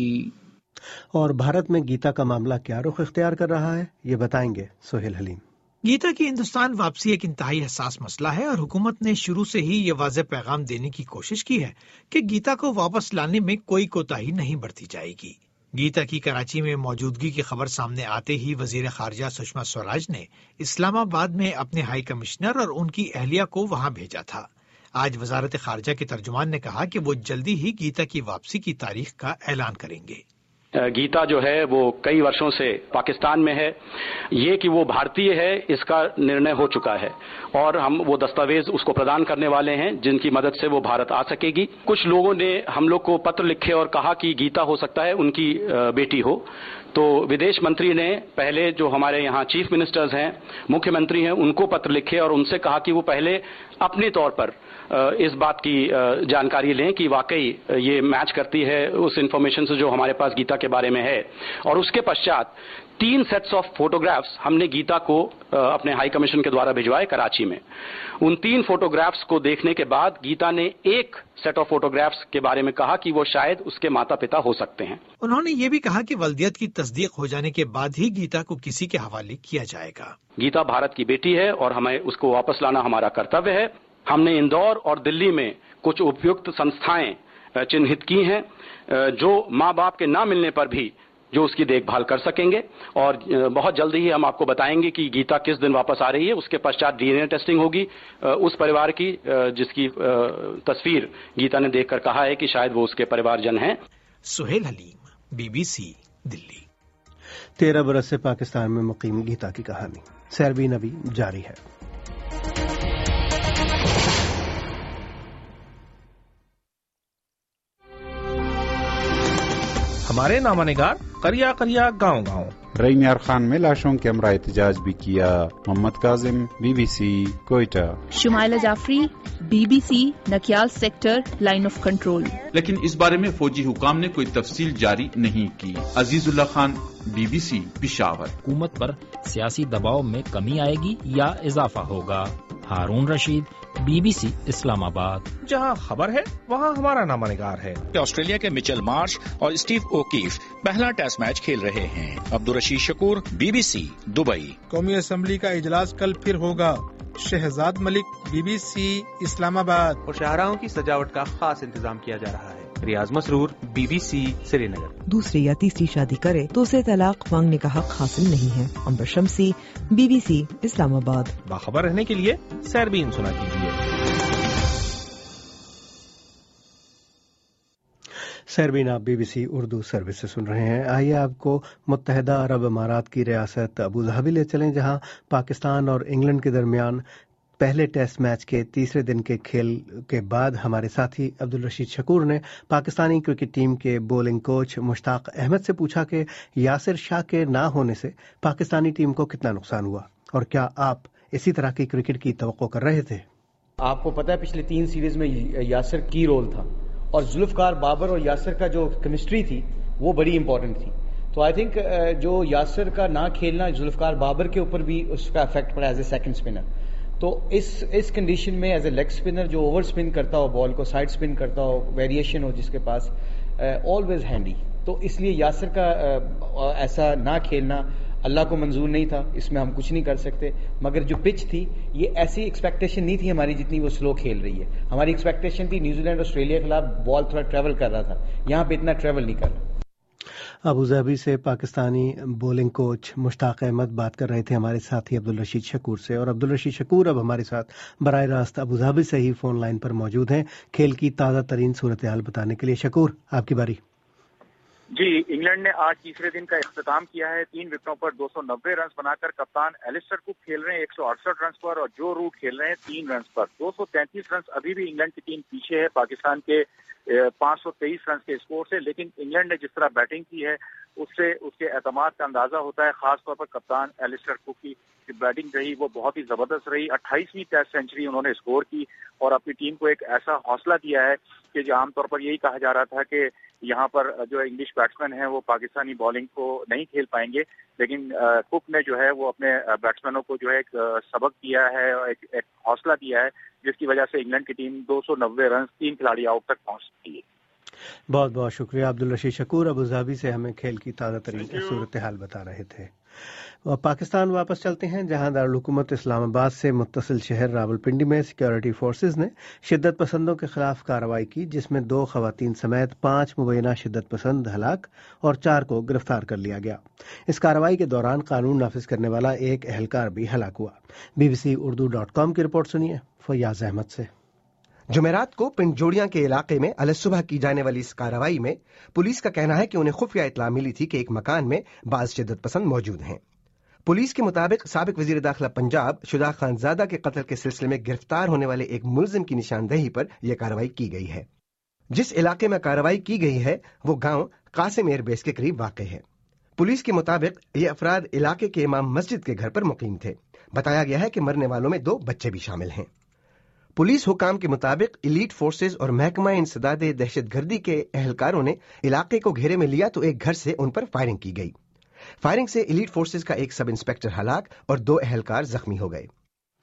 اور بھارت میں گیتا کا معاملہ کیا رخ اختیار کر رہا ہے، یہ بتائیں گے سہیل حلیم۔ گیتا کی ہندوستان واپسی ایک انتہائی حساس مسئلہ ہے، اور حکومت نے شروع سے ہی یہ واضح پیغام دینے کی کوشش کی ہے کہ گیتا کو واپس لانے میں کوئی کوتاہی نہیں برتی جائے گی۔ گیتا کی کراچی میں موجودگی کی خبر سامنے آتے ہی وزیر خارجہ سشما سوراج نے اسلام آباد میں اپنے ہائی کمشنر اور ان کی اہلیہ کو وہاں بھیجا تھا۔ آج وزارت خارجہ کے ترجمان نے کہا کہ وہ جلدی ہی گیتا کی واپسی کی تاریخ کا اعلان کریں گے۔ گیتا جو ہے وہ کئی ورشوں سے پاکستان میں ہے، یہ کہ وہ بھارتی ہے اس کا نرنے ہو چکا ہے اور ہم وہ دستاویز اس کو پردان کرنے والے ہیں جن کی مدد سے وہ بھارت آ سکے گی۔ کچھ لوگوں نے ہم لوگ کو پتر لکھے اور کہا کہ گیتا ہو سکتا ہے ان کی بیٹی ہو، تو ودیش منتری نے پہلے جو ہمارے یہاں چیف منسٹرز ہیں، مکھیہ منتری ہیں، ان کو پتر لکھے اور ان سے کہا کہ وہ پہلے اپنے طور پر اس بات کی جانکاری لیں کہ واقعی یہ میچ کرتی ہے اس انفارمیشن سے جو ہمارے پاس گیتا کے بارے میں ہے۔ اور اس کے پشچات 3 سیٹس آف فوٹوگرافز ہم نے گیتا کو اپنے ہائی کمیشن کے دوارا بھجوائے کراچی میں۔ ان 3 فوٹوگرافز کو دیکھنے کے بعد گیتا نے ایک سیٹ آف فوٹوگرافز کے بارے میں کہا کہ وہ شاید اس کے ماتا پتا ہو سکتے ہیں۔ انہوں نے یہ بھی کہا کہ ولدیت کی تصدیق ہو جانے کے بعد ہی گیتا کو کسی کے حوالے کیا جائے گا۔ گیتا بھارت کی بیٹی ہے اور ہمیں اس کو واپس لانا ہمارا کرتویہ ہے۔ ہم نے اندور اور دلی میں کچھ اپیکت سنستھائیں چنہت کی ہیں جو ماں باپ کے نہ ملنے پر بھی جو اس کی دیکھ بھال کر سکیں گے، اور بہت جلدی ہی ہم آپ کو بتائیں گے کہ گیتا کس دن واپس آ رہی ہے۔ اس کے پشچات ڈی این اے ٹیسٹنگ ہوگی اس پریوار کی جس کی تصویر گیتا نے دیکھ کر کہا ہے کہ شاید وہ اس کے پریوار جن ہیں۔ سہیل حلیم، BBC دلی۔ 13 برس سے پاکستان میں مقیم گیتا کی کہانی سیربین ابھی جاری ہے۔ ہمارے نامہ نگار قریہ قریہ گاؤں گاؤں۔ رئیمیار خان میں لاشوں کے ہمراہ احتجاج بھی کیا۔ Mohammad Kazim, BBC Quetta. Shumaila Jafri, BBC Nakyal sector line of control. لیکن اس بارے میں فوجی حکام نے کوئی تفصیل جاری نہیں کی۔ عزیز اللہ خان، BBC پشاور۔ حکومت پر سیاسی دباؤ میں کمی آئے گی یا اضافہ ہوگا؟ ہارون رشید، BBC اسلام آباد۔ جہاں خبر ہے وہاں ہمارا نامہ نگار ہے۔ آسٹریلیا کے مچل مارش اور اسٹیو اوکیف پہلا ٹیسٹ میچ کھیل رہے ہیں۔ Abdul Rashid Shakoor, BBC Dubai. قومی اسمبلی کا اجلاس کل پھر ہوگا۔ شہزاد ملک، BBC اسلام آباد۔ اور شاہراہوں کی سجاوٹ کا خاص انتظام کیا جا رہا ہے۔ ریاض مسرور، BBC سری نگر۔ دوسری یا تیسری شادی کرے تو اسے طلاق مانگنے کا حق حاصل نہیں ہے۔ عنبر شمسی، BBC اسلام آباد۔ باخبر رہنے کے لیے سیربین سنا کیجیے۔ سیربین آپ BBC اردو سروس سے سن رہے ہیں۔ آئیے آپ کو متحدہ عرب امارات کی ریاست ابوظہبی لے چلیں، جہاں پاکستان اور انگلینڈ کے درمیان پہلے ٹیسٹ میچ کے تیسرے دن کے کھیل کے بعد ہمارے ساتھی عبدالرشید شکور نے پاکستانی کرکٹ ٹیم کے بولنگ کوچ مشتاق احمد سے پوچھا کہ یاسر شاہ کے نہ ہونے سے پاکستانی ٹیم کو کتنا نقصان ہوا، اور کیا آپ اسی طرح کی کرکٹ کی توقع کر رہے تھے؟ آپ کو پتہ ہے پچھلے 3 سیریز میں یاسر کی رول تھا، اور ذوالفقار بابر اور یاسر کا جو کیمسٹری تھی وہ بڑی امپورٹنٹ تھی۔ تو آئی تھنک جو یاسر کا نہ کھیلنا ذوالفقار بابر کے اوپر بھی اس کا افیکٹ پڑا ایز اے سیکنڈ اسپنر۔ تو اس کنڈیشن میں ایز اے لیگ اسپنر جو اوور اسپن کرتا ہو، بال کو سائڈ اسپن کرتا ہو، ویریشن ہو جس کے پاس، آلویز ہینڈی۔ تو اس لیے یاسر کا ایسا نہ کھیلنا اللہ کو منظور نہیں تھا، اس میں ہم کچھ نہیں کر سکتے۔ مگر جو پچ تھی یہ ایسی ایکسپیکٹیشن نہیں تھی ہماری جتنی وہ سلو کھیل رہی ہے۔ ہماری ایکسپیکٹیشن تھی نیوزی لینڈ آسٹریلیا کے خلاف بال تھوڑا ٹریول کر رہا تھا، یہاں پہ اتنا ٹریول نہیں کر رہا۔ ابوظہبی سے پاکستانی بولنگ کوچ مشتاق احمد بات کر رہے تھے ہمارے ساتھی عبدالرشید شکور سے، اور عبدالرشید شکور اب ہمارے ساتھ براہ راست ابوظہبی سے ہی فون لائن پر موجود ہیں کھیل کی تازہ ترین صورتحال بتانے کے لیے۔ شکور، آپ کی باری۔ جی، انگلینڈ نے آج تیسرے دن کا اختتام کیا ہے۔ 3 وکٹوں پر 290 رنز بنا کر کپتان ایلسٹر کوک کھیل رہے ہیں 168 رنز پر، اور جو روٹ کھیل رہے ہیں 3 رنز پر۔ 233 رنز ابھی بھی انگلینڈ کی ٹیم پیچھے ہے پاکستان کے 523 رنز کے اسکور سے، لیکن انگلینڈ نے جس طرح بیٹنگ کی ہے اس سے اس کے اعتماد کا اندازہ ہوتا ہے۔ خاص طور پر کپتان ایلسٹر کوک کی بیٹنگ رہی وہ بہت ہی زبردست رہی۔ 28ویں ٹیسٹ سینچری انہوں نے اسکور کی اور اپنی ٹیم کو ایک ایسا حوصلہ دیا ہے کہ جو عام طور پر یہی کہا جا رہا تھا کہ یہاں پر جو انگلش بیٹسمین ہیں وہ پاکستانی بالنگ کو نہیں کھیل پائیں گے، لیکن کوک نے جو ہے وہ اپنے بیٹسمینوں کو جو ہے ایک سبق دیا ہے اور ایک حوصلہ دیا ہے، جس کی وجہ سے انگلینڈ کی ٹیم 290 رنز 3 کھلاڑی آؤٹ تک پہنچ سکی ہے۔ بہت بہت شکریہ عبدالرشید شکور، ابوظہبی سے ہمیں کھیل کی تازہ ترین صورتحال بتا رہے تھے۔ पाकिस्तान वापस चलते हैं, जहां दारुल-हुकूमत इस्लामाबाद से मुत्तसिल शहर रावलपिंडी में सिक्योरिटी फोर्सेज ने शिद्दत पसंदों के खिलाफ कार्रवाई की, जिसमें 2 खवातीन समेत 5 मुबैना शिद्दत पसंद हलाक और 4 को गिरफ्तार कर लिया गया। इस कार्रवाई के दौरान कानून नाफिज करने वाला एक एहलकार भी हलाक हुआ। BBC Urdu.com की रिपोर्ट सुनिए फयाज अहमद से। जुमेरात को पिंड जोड़ियां के इलाके में अलग सुबह की जाने वाली इस कार्रवाई में पुलिस का कहना है कि उन्हें खुफिया इत्तला मिली थी कि एक मकान में बाज शिद्दत पसंद मौजूद हैं। पुलिस के मुताबिक साबिक वजीर दाखिला पंजाब शुजा खानजादा के कत्ल के सिलसिले में गिरफ्तार होने वाले एक मुलजिम की निशानदेही पर यह कार्रवाई की गई है। जिस इलाके में कार्रवाई की गई है वो गांव कासिम एयरबेस के करीब वाक़ है। पुलिस के मुताबिक ये अफराद इलाके के इमाम मस्जिद के घर पर मुकीम थे। बताया गया है कि मरने वालों में 2 बच्चे भी शामिल हैं। पुलिस हुकाम के मुताबिक इलीट फोर्सेज और महकमा इंसदादे दहशतगर्दी के एहलकारों ने इलाके को घेरे में लिया तो एक घर से उन पर फायरिंग की गई। फायरिंग से इलीट फोर्सेज का एक सब इंस्पेक्टर हलाक और 2 एहलकार जख्मी हो गए।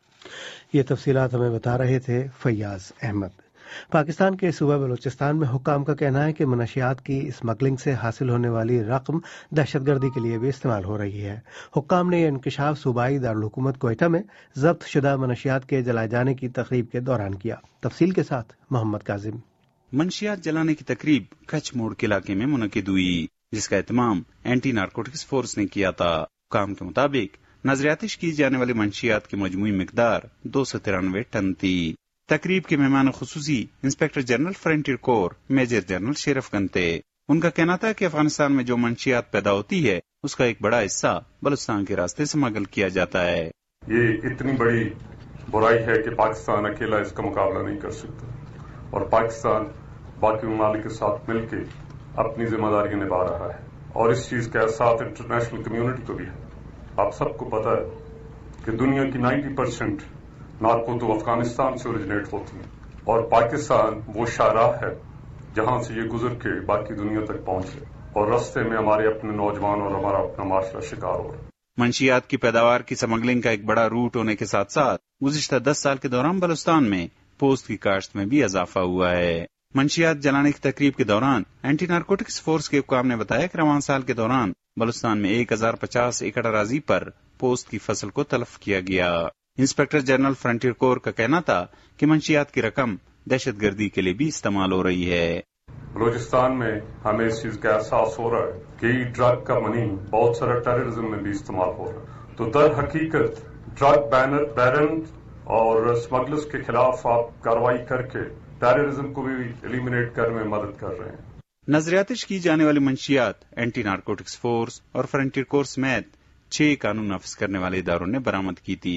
ये तफसीलात हमें बता रहे थे फयाज अहमद। पाकिस्तान के सूबा बलूचिस्तान में हुक्काम का कहना है कि मनशियात की स्मगलिंग से हासिल होने वाली रकम दहशतगर्दी के लिए भी इस्तेमाल हो रही है। हुक्काम ने यह इंकशाफ सूबाई दारुल-हुकूमत क्वेटा में जब्त शुदा मनशियात के जलाए जाने की तकरीब के दौरान किया। तफसील के साथ मोहम्मद काजिम। मनशियात जलाने की तकरीब कच्छ मोड़ के इलाके में मुनक्किद हुई, जिसका एहतमाम एंटी नारकोटिक्स फोर्स ने किया था। हुक्काम के मुताबिक नजरियातिश की जाने वाली मनशियात की मजमूई मिकदार 293 टन थी। तकरीब के मेहमान खुसूसी inspector general frontier corps major general Sher Afgan थे। उनका कहना था कि अफगानिस्तान में जो मनशियात पैदा होती है उसका एक बड़ा हिस्सा बलूचिस्तान के रास्ते स्मगल किया जाता है। ये इतनी बड़ी बुराई है कि पाकिस्तान अकेला इसका मुकाबला नहीं कर सकता और पाकिस्तान बाकी ममालिक के साथ मिलकर अपनी जिम्मेदारी निभा रहा है और इस चीज का एहसास इंटरनेशनल कम्युनिटी को भी है। आप सबको पता है कि दुनिया की 90% नार्को तो अफगानिस्तान से ओरिजिनेट होती है और पाकिस्तान वो शाहराह है जहां से ये गुजर के बाकी दुनिया तक पहुंचे और रास्ते में हमारे अपने नौजवान और हमारा अपना माशरा शिकार हो रहा है। मंशियात की पैदावार की स्मगलिंग का एक बड़ा रूट होने के साथ साथ गुज़िश्ता 10 साल के दौरान बलूचिस्तान में पोस्त की काश्त में भी इजाफा हुआ है। मंशियात जलाने की तकरीब के दौरान एंटी नारकोटिक्स फोर्स के हुक्काम ने बताया कि रवान साल के दौरान बलूचिस्तान में 1050 एकड़ अराजी पर पोस्त की फसल को तलफ किया गया। इंस्पेक्टर जनरल फ्रंटियर कोर का कहना था कि मंशियात की रकम दहशतगर्दी के लिए भी इस्तेमाल हो रही है। बलूचिस्तान में हमें इस चीज का एहसास हो रहा है कि ड्रग का मनी बहुत सारा टेररिज्म में भी इस्तेमाल हो रहा है। तो दर हकीकत ड्रग बैरन और स्मगलर्स के खिलाफ आप कार्रवाई करके टेररिज्म को भी एलिमिनेट करने में मदद कर रहे हैं। नजरियातिश की जाने वाली मंशियात एंटी नारकोटिक्स फोर्स और फ्रंटियर कोर समेत 6 कानून नाफिज करने वाले इदारों ने बरामद की थी।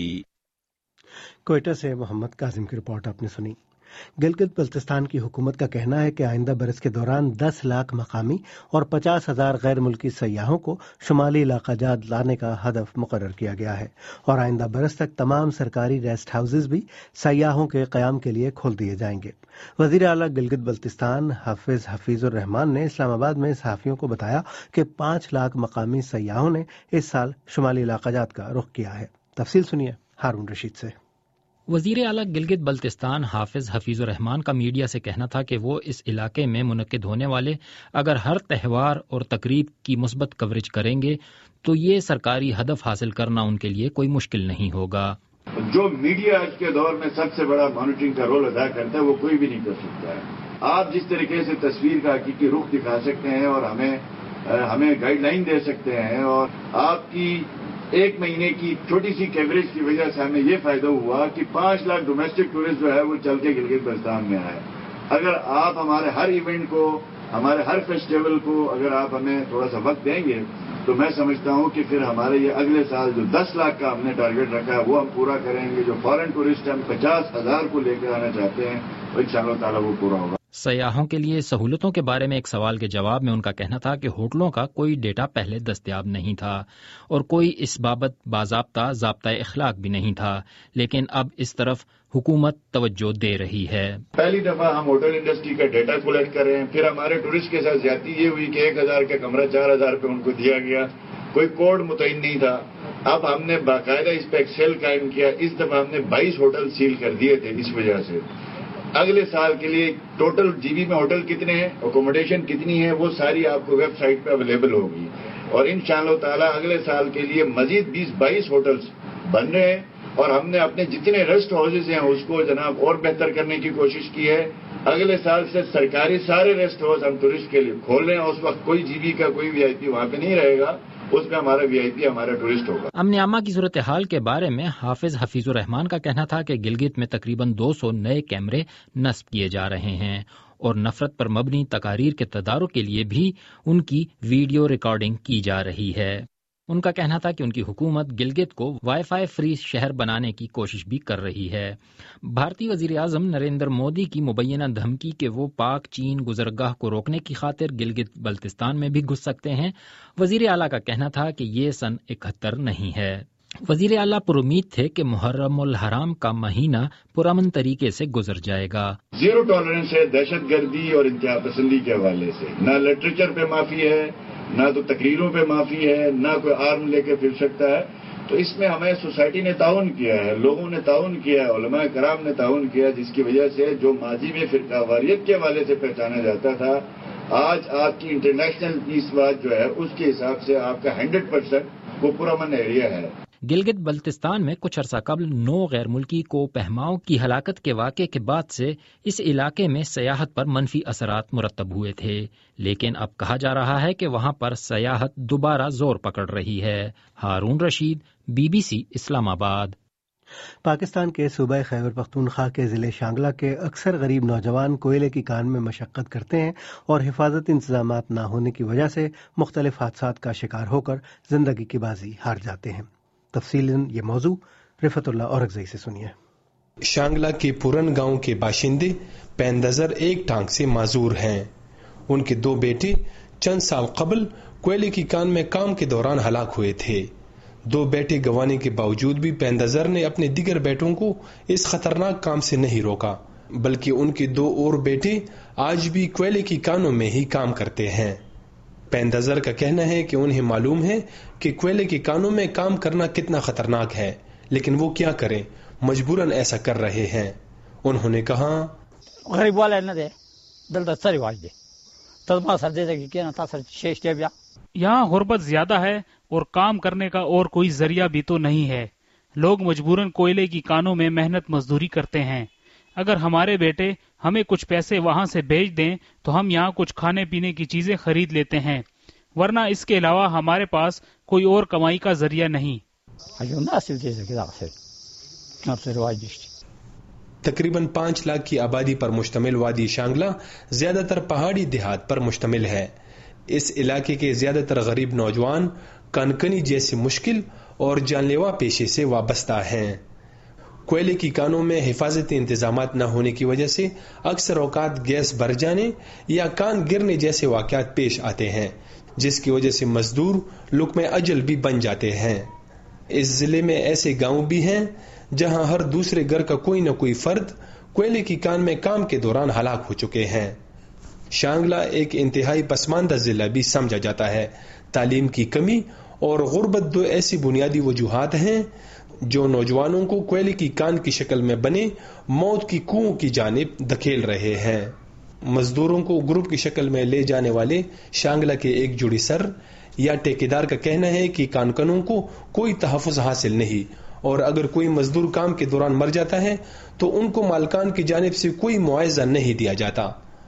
क्वेटा से मोहम्मद काजिम की रिपोर्ट आपने सुनी। गिलगित बल्तिस्तान की हुकूमत का कहना है कि आइंदा बरस के दौरान 10 लाख मकामी और 50,000 गैर मुल्की सयाहों को शुमाली इलाका जात लाने का हदफ मुकर्रर किया गया है और आइंदा बरस तक तमाम सरकारी रेस्ट हाउसेज भी सयाहों के क़याम के लिए खोल दिए जाएंगे। वज़ीर आला गिलगित बल्तिस्तान हफीजुर रहमान ने इस्लामाबाद में सहाफ़ियों को बताया कि 5 लाख मकामी सयाहों ने इस साल शुमाली इलाका जात का रुख किया है। तफसील सुनिए हारून रशीद से। वज़ीर आला गिलगित बल्तिस्तान हाफिज हफीजुर रहमान का मीडिया से कहना था कि वो इस इलाके में मुनक्किद होने वाले अगर हर त्यौहार और तकरीब की मुस्बत कवरेज करेंगे तो ये सरकारी हदफ हासिल करना उनके लिए कोई मुश्किल नहीं होगा। जो मीडिया आज के दौर में सबसे बड़ा मॉनिटरिंग का रोल अदा करता है वो कोई भी नहीं कर सकता है। आप जिस तरीके से तस्वीर का हकीकी रुख दिखा सकते हैं और हमें गाइडलाइन दे सकते हैं और आपकी 1 महीने की छोटी सी कवरेज की वजह से हमें ये फायदा हुआ कि 5 लाख डोमेस्टिक टूरिस्ट जो है वो चल के गिलगित बल्तिस्तान में आए। अगर आप हमारे हर इवेंट को, हमारे हर फेस्टिवल को अगर आप हमें थोड़ा सा वक्त देंगे तो मैं समझता हूं कि फिर हमारे ये अगले साल जो 10 लाख का हमने टारगेट रखा है वो हम पूरा करेंगे। जो फॉरेन टूरिस्ट हम 50,000 को लेकर आना चाहते हैं वो इंशाअल्लाह ताला वो पूरा होगा। सयाहों के लिए सहूलतों के बारे में एक सवाल के जवाब में उनका कहना था कि होटलों का कोई डेटा पहले दस्तयाब नहीं था और कोई इस बाबत बाज़ाब्ता ज़ाब्ता इखलाक भी नहीं था, लेकिन अब इस तरफ हुकूमत तवज्जो दे रही है। पहली दफा हम होटल इंडस्ट्री का डेटा कलेक्ट कर रहे हैं। फिर हमारे टूरिस्ट के साथ ज्यादती ये हुई कि 1,000 का कमरा 4,000 पे उनको दिया गया, कोई कोड मुतय्यन नहीं था। अब हमने बाकायदा इस पे एक्सेल कायम किया। इस दफा हमने 22 होटल सील कर दिए थे। इस वजह से अगले साल के लिए टोटल जीबी में होटल कितने हैं, अकोमोडेशन कितनी है, वो सारी आपको वेबसाइट पे अवेलेबल होगी اور انشاءاللہ تعالی اگلے سال کے لیے مزید 20-22 ہوٹلز بن رہے ہیں اور ہم نے اپنے جتنے ریسٹ ہاؤسز ہیں اس کو جناب اور بہتر کرنے کی کوشش کی ہے. اگلے سال سے سرکاری سارے ریسٹ ہاؤس ہم ٹورسٹ کے لیے کھول رہے ہیں. اس وقت کوئی جی بی کا کوئی وی آئی پی وہاں پہ نہیں رہے گا, اس میں ہمارا وی آئی پی ہمارا ٹورسٹ ہوگا. امن عامہ کی صورتحال کے بارے میں حافظ حفیظ الرحمان کا کہنا تھا کہ گلگت میں تقریباً 200 نئے کیمرے نصب کیے جا رہے ہیں اور نفرت پر مبنی تقاریر کے تدارک کے لیے بھی ان کی ویڈیو ریکارڈنگ کی جا رہی ہے. ان کا کہنا تھا کہ ان کی حکومت گلگت کو وائی فائی فری شہر بنانے کی کوشش بھی کر رہی ہے. بھارتی وزیر اعظم نریندر مودی کی مبینہ دھمکی کہ وہ پاک چین گزرگاہ کو روکنے کی خاطر گلگت بلتستان میں بھی گھس سکتے ہیں, وزیر اعلیٰ کا کہنا تھا کہ یہ سن 71 نہیں ہے. وزیر اعلیٰ پر امید تھے کہ محرم الحرام کا مہینہ پرامن طریقے سے گزر جائے گا. زیرو ٹالرنس ہے دہشت گردی اور انتہا پسندی کے حوالے سے. نہ لٹریچر پہ معافی ہے, نہ تو تقریروں پہ معافی ہے, نہ کوئی آرم لے کے پھر سکتا ہے. تو اس میں ہمیں سوسائٹی نے تعاون کیا ہے, لوگوں نے تعاون کیا ہے, علماء کرام نے تعاون کیا, جس کی وجہ سے جو ماضی میں فرقہ واریت کے حوالے سے پہچانا جاتا تھا, آج آپ کی انٹرنیشنل پیس بات جو ہے اس کے حساب سے آپ کا 100% وہ پرامن ایریا ہے. گلگت بلتستان میں کچھ عرصہ قبل 9 غیر ملکی کو پہماؤں کی ہلاکت کے واقعے کے بعد سے اس علاقے میں سیاحت پر منفی اثرات مرتب ہوئے تھے, لیکن اب کہا جا رہا ہے کہ وہاں پر سیاحت دوبارہ زور پکڑ رہی ہے. ہارون رشید, BBC اسلام آباد. پاکستان کے صوبہ خیبر پختونخوا کے ضلع شانگلہ کے اکثر غریب نوجوان کوئلے کی کان میں مشقت کرتے ہیں اور حفاظتی انتظامات نہ ہونے کی وجہ سے مختلف حادثات کا شکار ہو کر زندگی کی بازی ہار جاتے ہیں. تفصیلاً یہ موضوع رفعت اللہ اورکزئی سے سنیے. شانگلہ کے پورن گاؤں کے باشندے پیندزر ایک ٹانگ سے معذور ہیں. ان کے 2 بیٹے چند سال قبل کوئلے کی کان میں کام کے دوران ہلاک ہوئے تھے. 2 بیٹے گنوانے کے باوجود بھی پیندزر نے اپنے دیگر بیٹوں کو اس خطرناک کام سے نہیں روکا, بلکہ ان کے 2 اور بیٹے آج بھی کوئلے کی کانوں میں ہی کام کرتے ہیں. پیندزر کا کہنا ہے کہ انہیں معلوم ہے کہ کوئلے کے کانوں میں کام کرنا کتنا خطرناک ہے, لیکن وہ کیا کریں, مجبوراً ایسا کر رہے ہیں. انہوں نے کہا, غریب والے نہ دے دلتا سر رواج دے تزما سر دے کہ نا تاثر شیش ٹے بیا. یہاں غربت زیادہ ہے اور کام کرنے کا اور کوئی ذریعہ بھی تو نہیں ہے. لوگ مجبوراً کوئلے کی کانوں میں محنت مزدوری کرتے ہیں. اگر ہمارے بیٹے ہمیں کچھ پیسے وہاں سے بھیج دیں تو ہم یہاں کچھ کھانے پینے کی چیزیں خرید لیتے ہیں, ورنہ اس کے علاوہ ہمارے پاس کوئی اور کمائی کا ذریعہ نہیں. تقریباً 5 لاکھ کی آبادی پر مشتمل وادی شانگلہ زیادہ تر پہاڑی دیہات پر مشتمل ہے. اس علاقے کے زیادہ تر غریب نوجوان کنکنی جیسے مشکل اور جان لیوا پیشے سے وابستہ ہیں. کوئلے کی کانوں میں حفاظتی انتظامات نہ ہونے کی وجہ سے اکثر اوقات گیس بھر جانے یا کان گرنے جیسے واقعات پیش آتے ہیں, جس کی وجہ سے مزدور لقمہ اجل بھی بن جاتے ہیں. اس ضلع میں ایسے گاؤں بھی ہیں جہاں ہر دوسرے گھر کا کوئی نہ کوئی فرد کوئلے کی کان میں کام کے دوران ہلاک ہو چکے ہیں. شانگلہ ایک انتہائی پسماندہ ضلع بھی سمجھا جاتا ہے. تعلیم کی کمی اور غربت 2 ایسی بنیادی وجوہات ہیں جو نوجوانوں کو کوئلے کی کان کی شکل میں بنے موت کی کنویں کی جانب دھکیل رہے ہیں. مزدوروں کو گروپ کی شکل میں لے جانے والے شانگلہ کے ایک جڑی سر یا ٹھیکیدار کا کہنا ہے کہ کانکنوں کو کوئی تحفظ حاصل نہیں, اور اگر کوئی مزدور کام کے دوران مر جاتا ہے تو ان کو مالکان کی جانب سے کوئی معاوضہ نہیں دیا جاتا.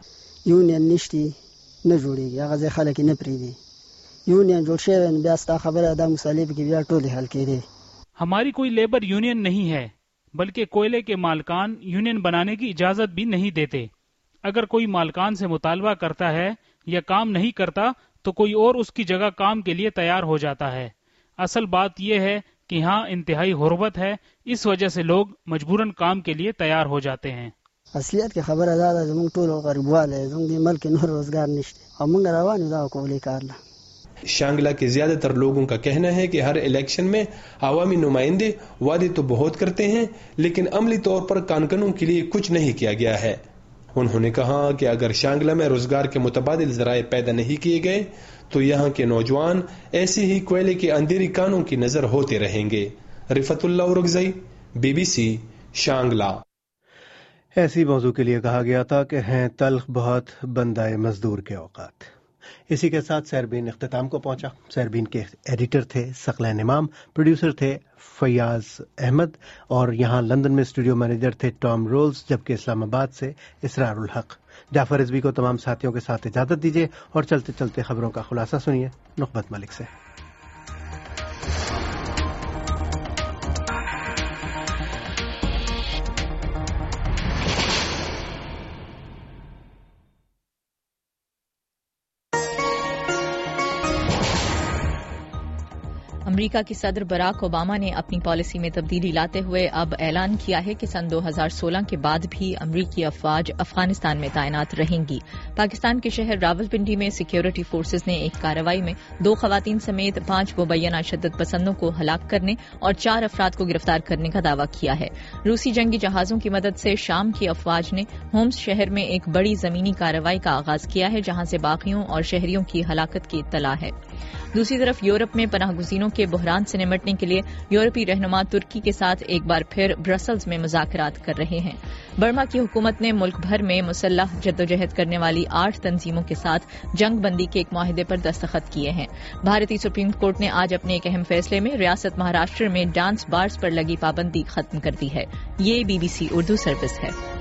یونین نشتی نہ جوڑے گی اگر خلق نہ پریدي یونین جوړ شوی بیا ستا خبره دا مصالحه کې بیا ټول حل کړي. ہماری کوئی لیبر یونین نہیں ہے, بلکہ کوئلے کے مالکان یونین بنانے کی اجازت بھی نہیں دیتے. اگر کوئی مالکان سے مطالبہ کرتا ہے یا کام نہیں کرتا تو کوئی اور اس کی جگہ کام کے لیے تیار ہو جاتا ہے. اصل بات یہ ہے کہ یہاں انتہائی غربت ہے, اس وجہ سے لوگ مجبوراً کام کے لیے تیار ہو جاتے ہیں. اصلیت کې خبره دا ده زموږ ټول غریبواله زموږ د ملک نور روزګار نشته او موږ روان یو دا کولی کار له. شانگلہ کے زیادہ تر لوگوں کا کہنا ہے کہ ہر الیکشن میں عوامی نمائندے وعدے تو بہت کرتے ہیں لیکن عملی طور پر کانکنوں کے لیے کچھ نہیں کیا گیا ہے. انہوں نے کہا کہ اگر شانگلہ میں روزگار کے متبادل ذرائع پیدا نہیں کیے گئے تو یہاں کے نوجوان ایسے ہی کوئلے کے اندھیری کانوں کی نظر ہوتے رہیں گے. رفعت اللہ اورکزئی, BBC شانگلہ. ایسی موضوع کے لیے کہا گیا تھا کہ ہیں تلخ بہت بندہ مزدور کے اوقات. اسی کے ساتھ سیربین اختتام کو پہنچا. سیربین کے ایڈیٹر تھے ثقلین امام، پروڈیوسر تھے فیاض احمد، اور یہاں لندن میں اسٹوڈیو مینیجر تھے ٹام رولز، جبکہ اسلام آباد سے اسرار الحق. جعفر رضوی کو تمام ساتھیوں کے ساتھ اجازت دیجیے اور چلتے چلتے خبروں کا خلاصہ سنیے نخبت ملک سے. امریکہ کے صدر براک اوباما نے اپنی پالیسی میں تبدیلی لاتے ہوئے اب اعلان کیا ہے کہ سن 2016 کے بعد بھی امریکی افواج افغانستان میں تعینات رہیں گی. پاکستان کے شہر راولپنڈی میں سیکیورٹی فورسز نے ایک کارروائی میں 2 خواتین سمیت 5 مبینہ شدت پسندوں کو ہلاک کرنے اور 4 افراد کو گرفتار کرنے کا دعویٰ کیا ہے. روسی جنگی جہازوں کی مدد سے شام کی افواج نے ہومس شہر میں ایک بڑی زمینی کارروائی کا آغاز کیا ہے، جہاں سے باغیوں اور شہریوں کی ہلاکت کی اطلاع ہے. دوسری طرف یورپ میں پناہ گزینوں کے بحران سے نمٹنے کے لیے یورپی رہنما ترکی کے ساتھ ایک بار پھر برسلز میں مذاکرات کر رہے ہیں. برما کی حکومت نے ملک بھر میں مسلح جدوجہد کرنے والی 8 تنظیموں کے ساتھ جنگ بندی کے ایک معاہدے پر دستخط کیے ہیں. بھارتی سپریم کورٹ نے آج اپنے ایک اہم فیصلے میں ریاست مہاراشٹر میں ڈانس بارز پر لگی پابندی ختم کر دی ہے. یہ BBC اردو سروس ہے.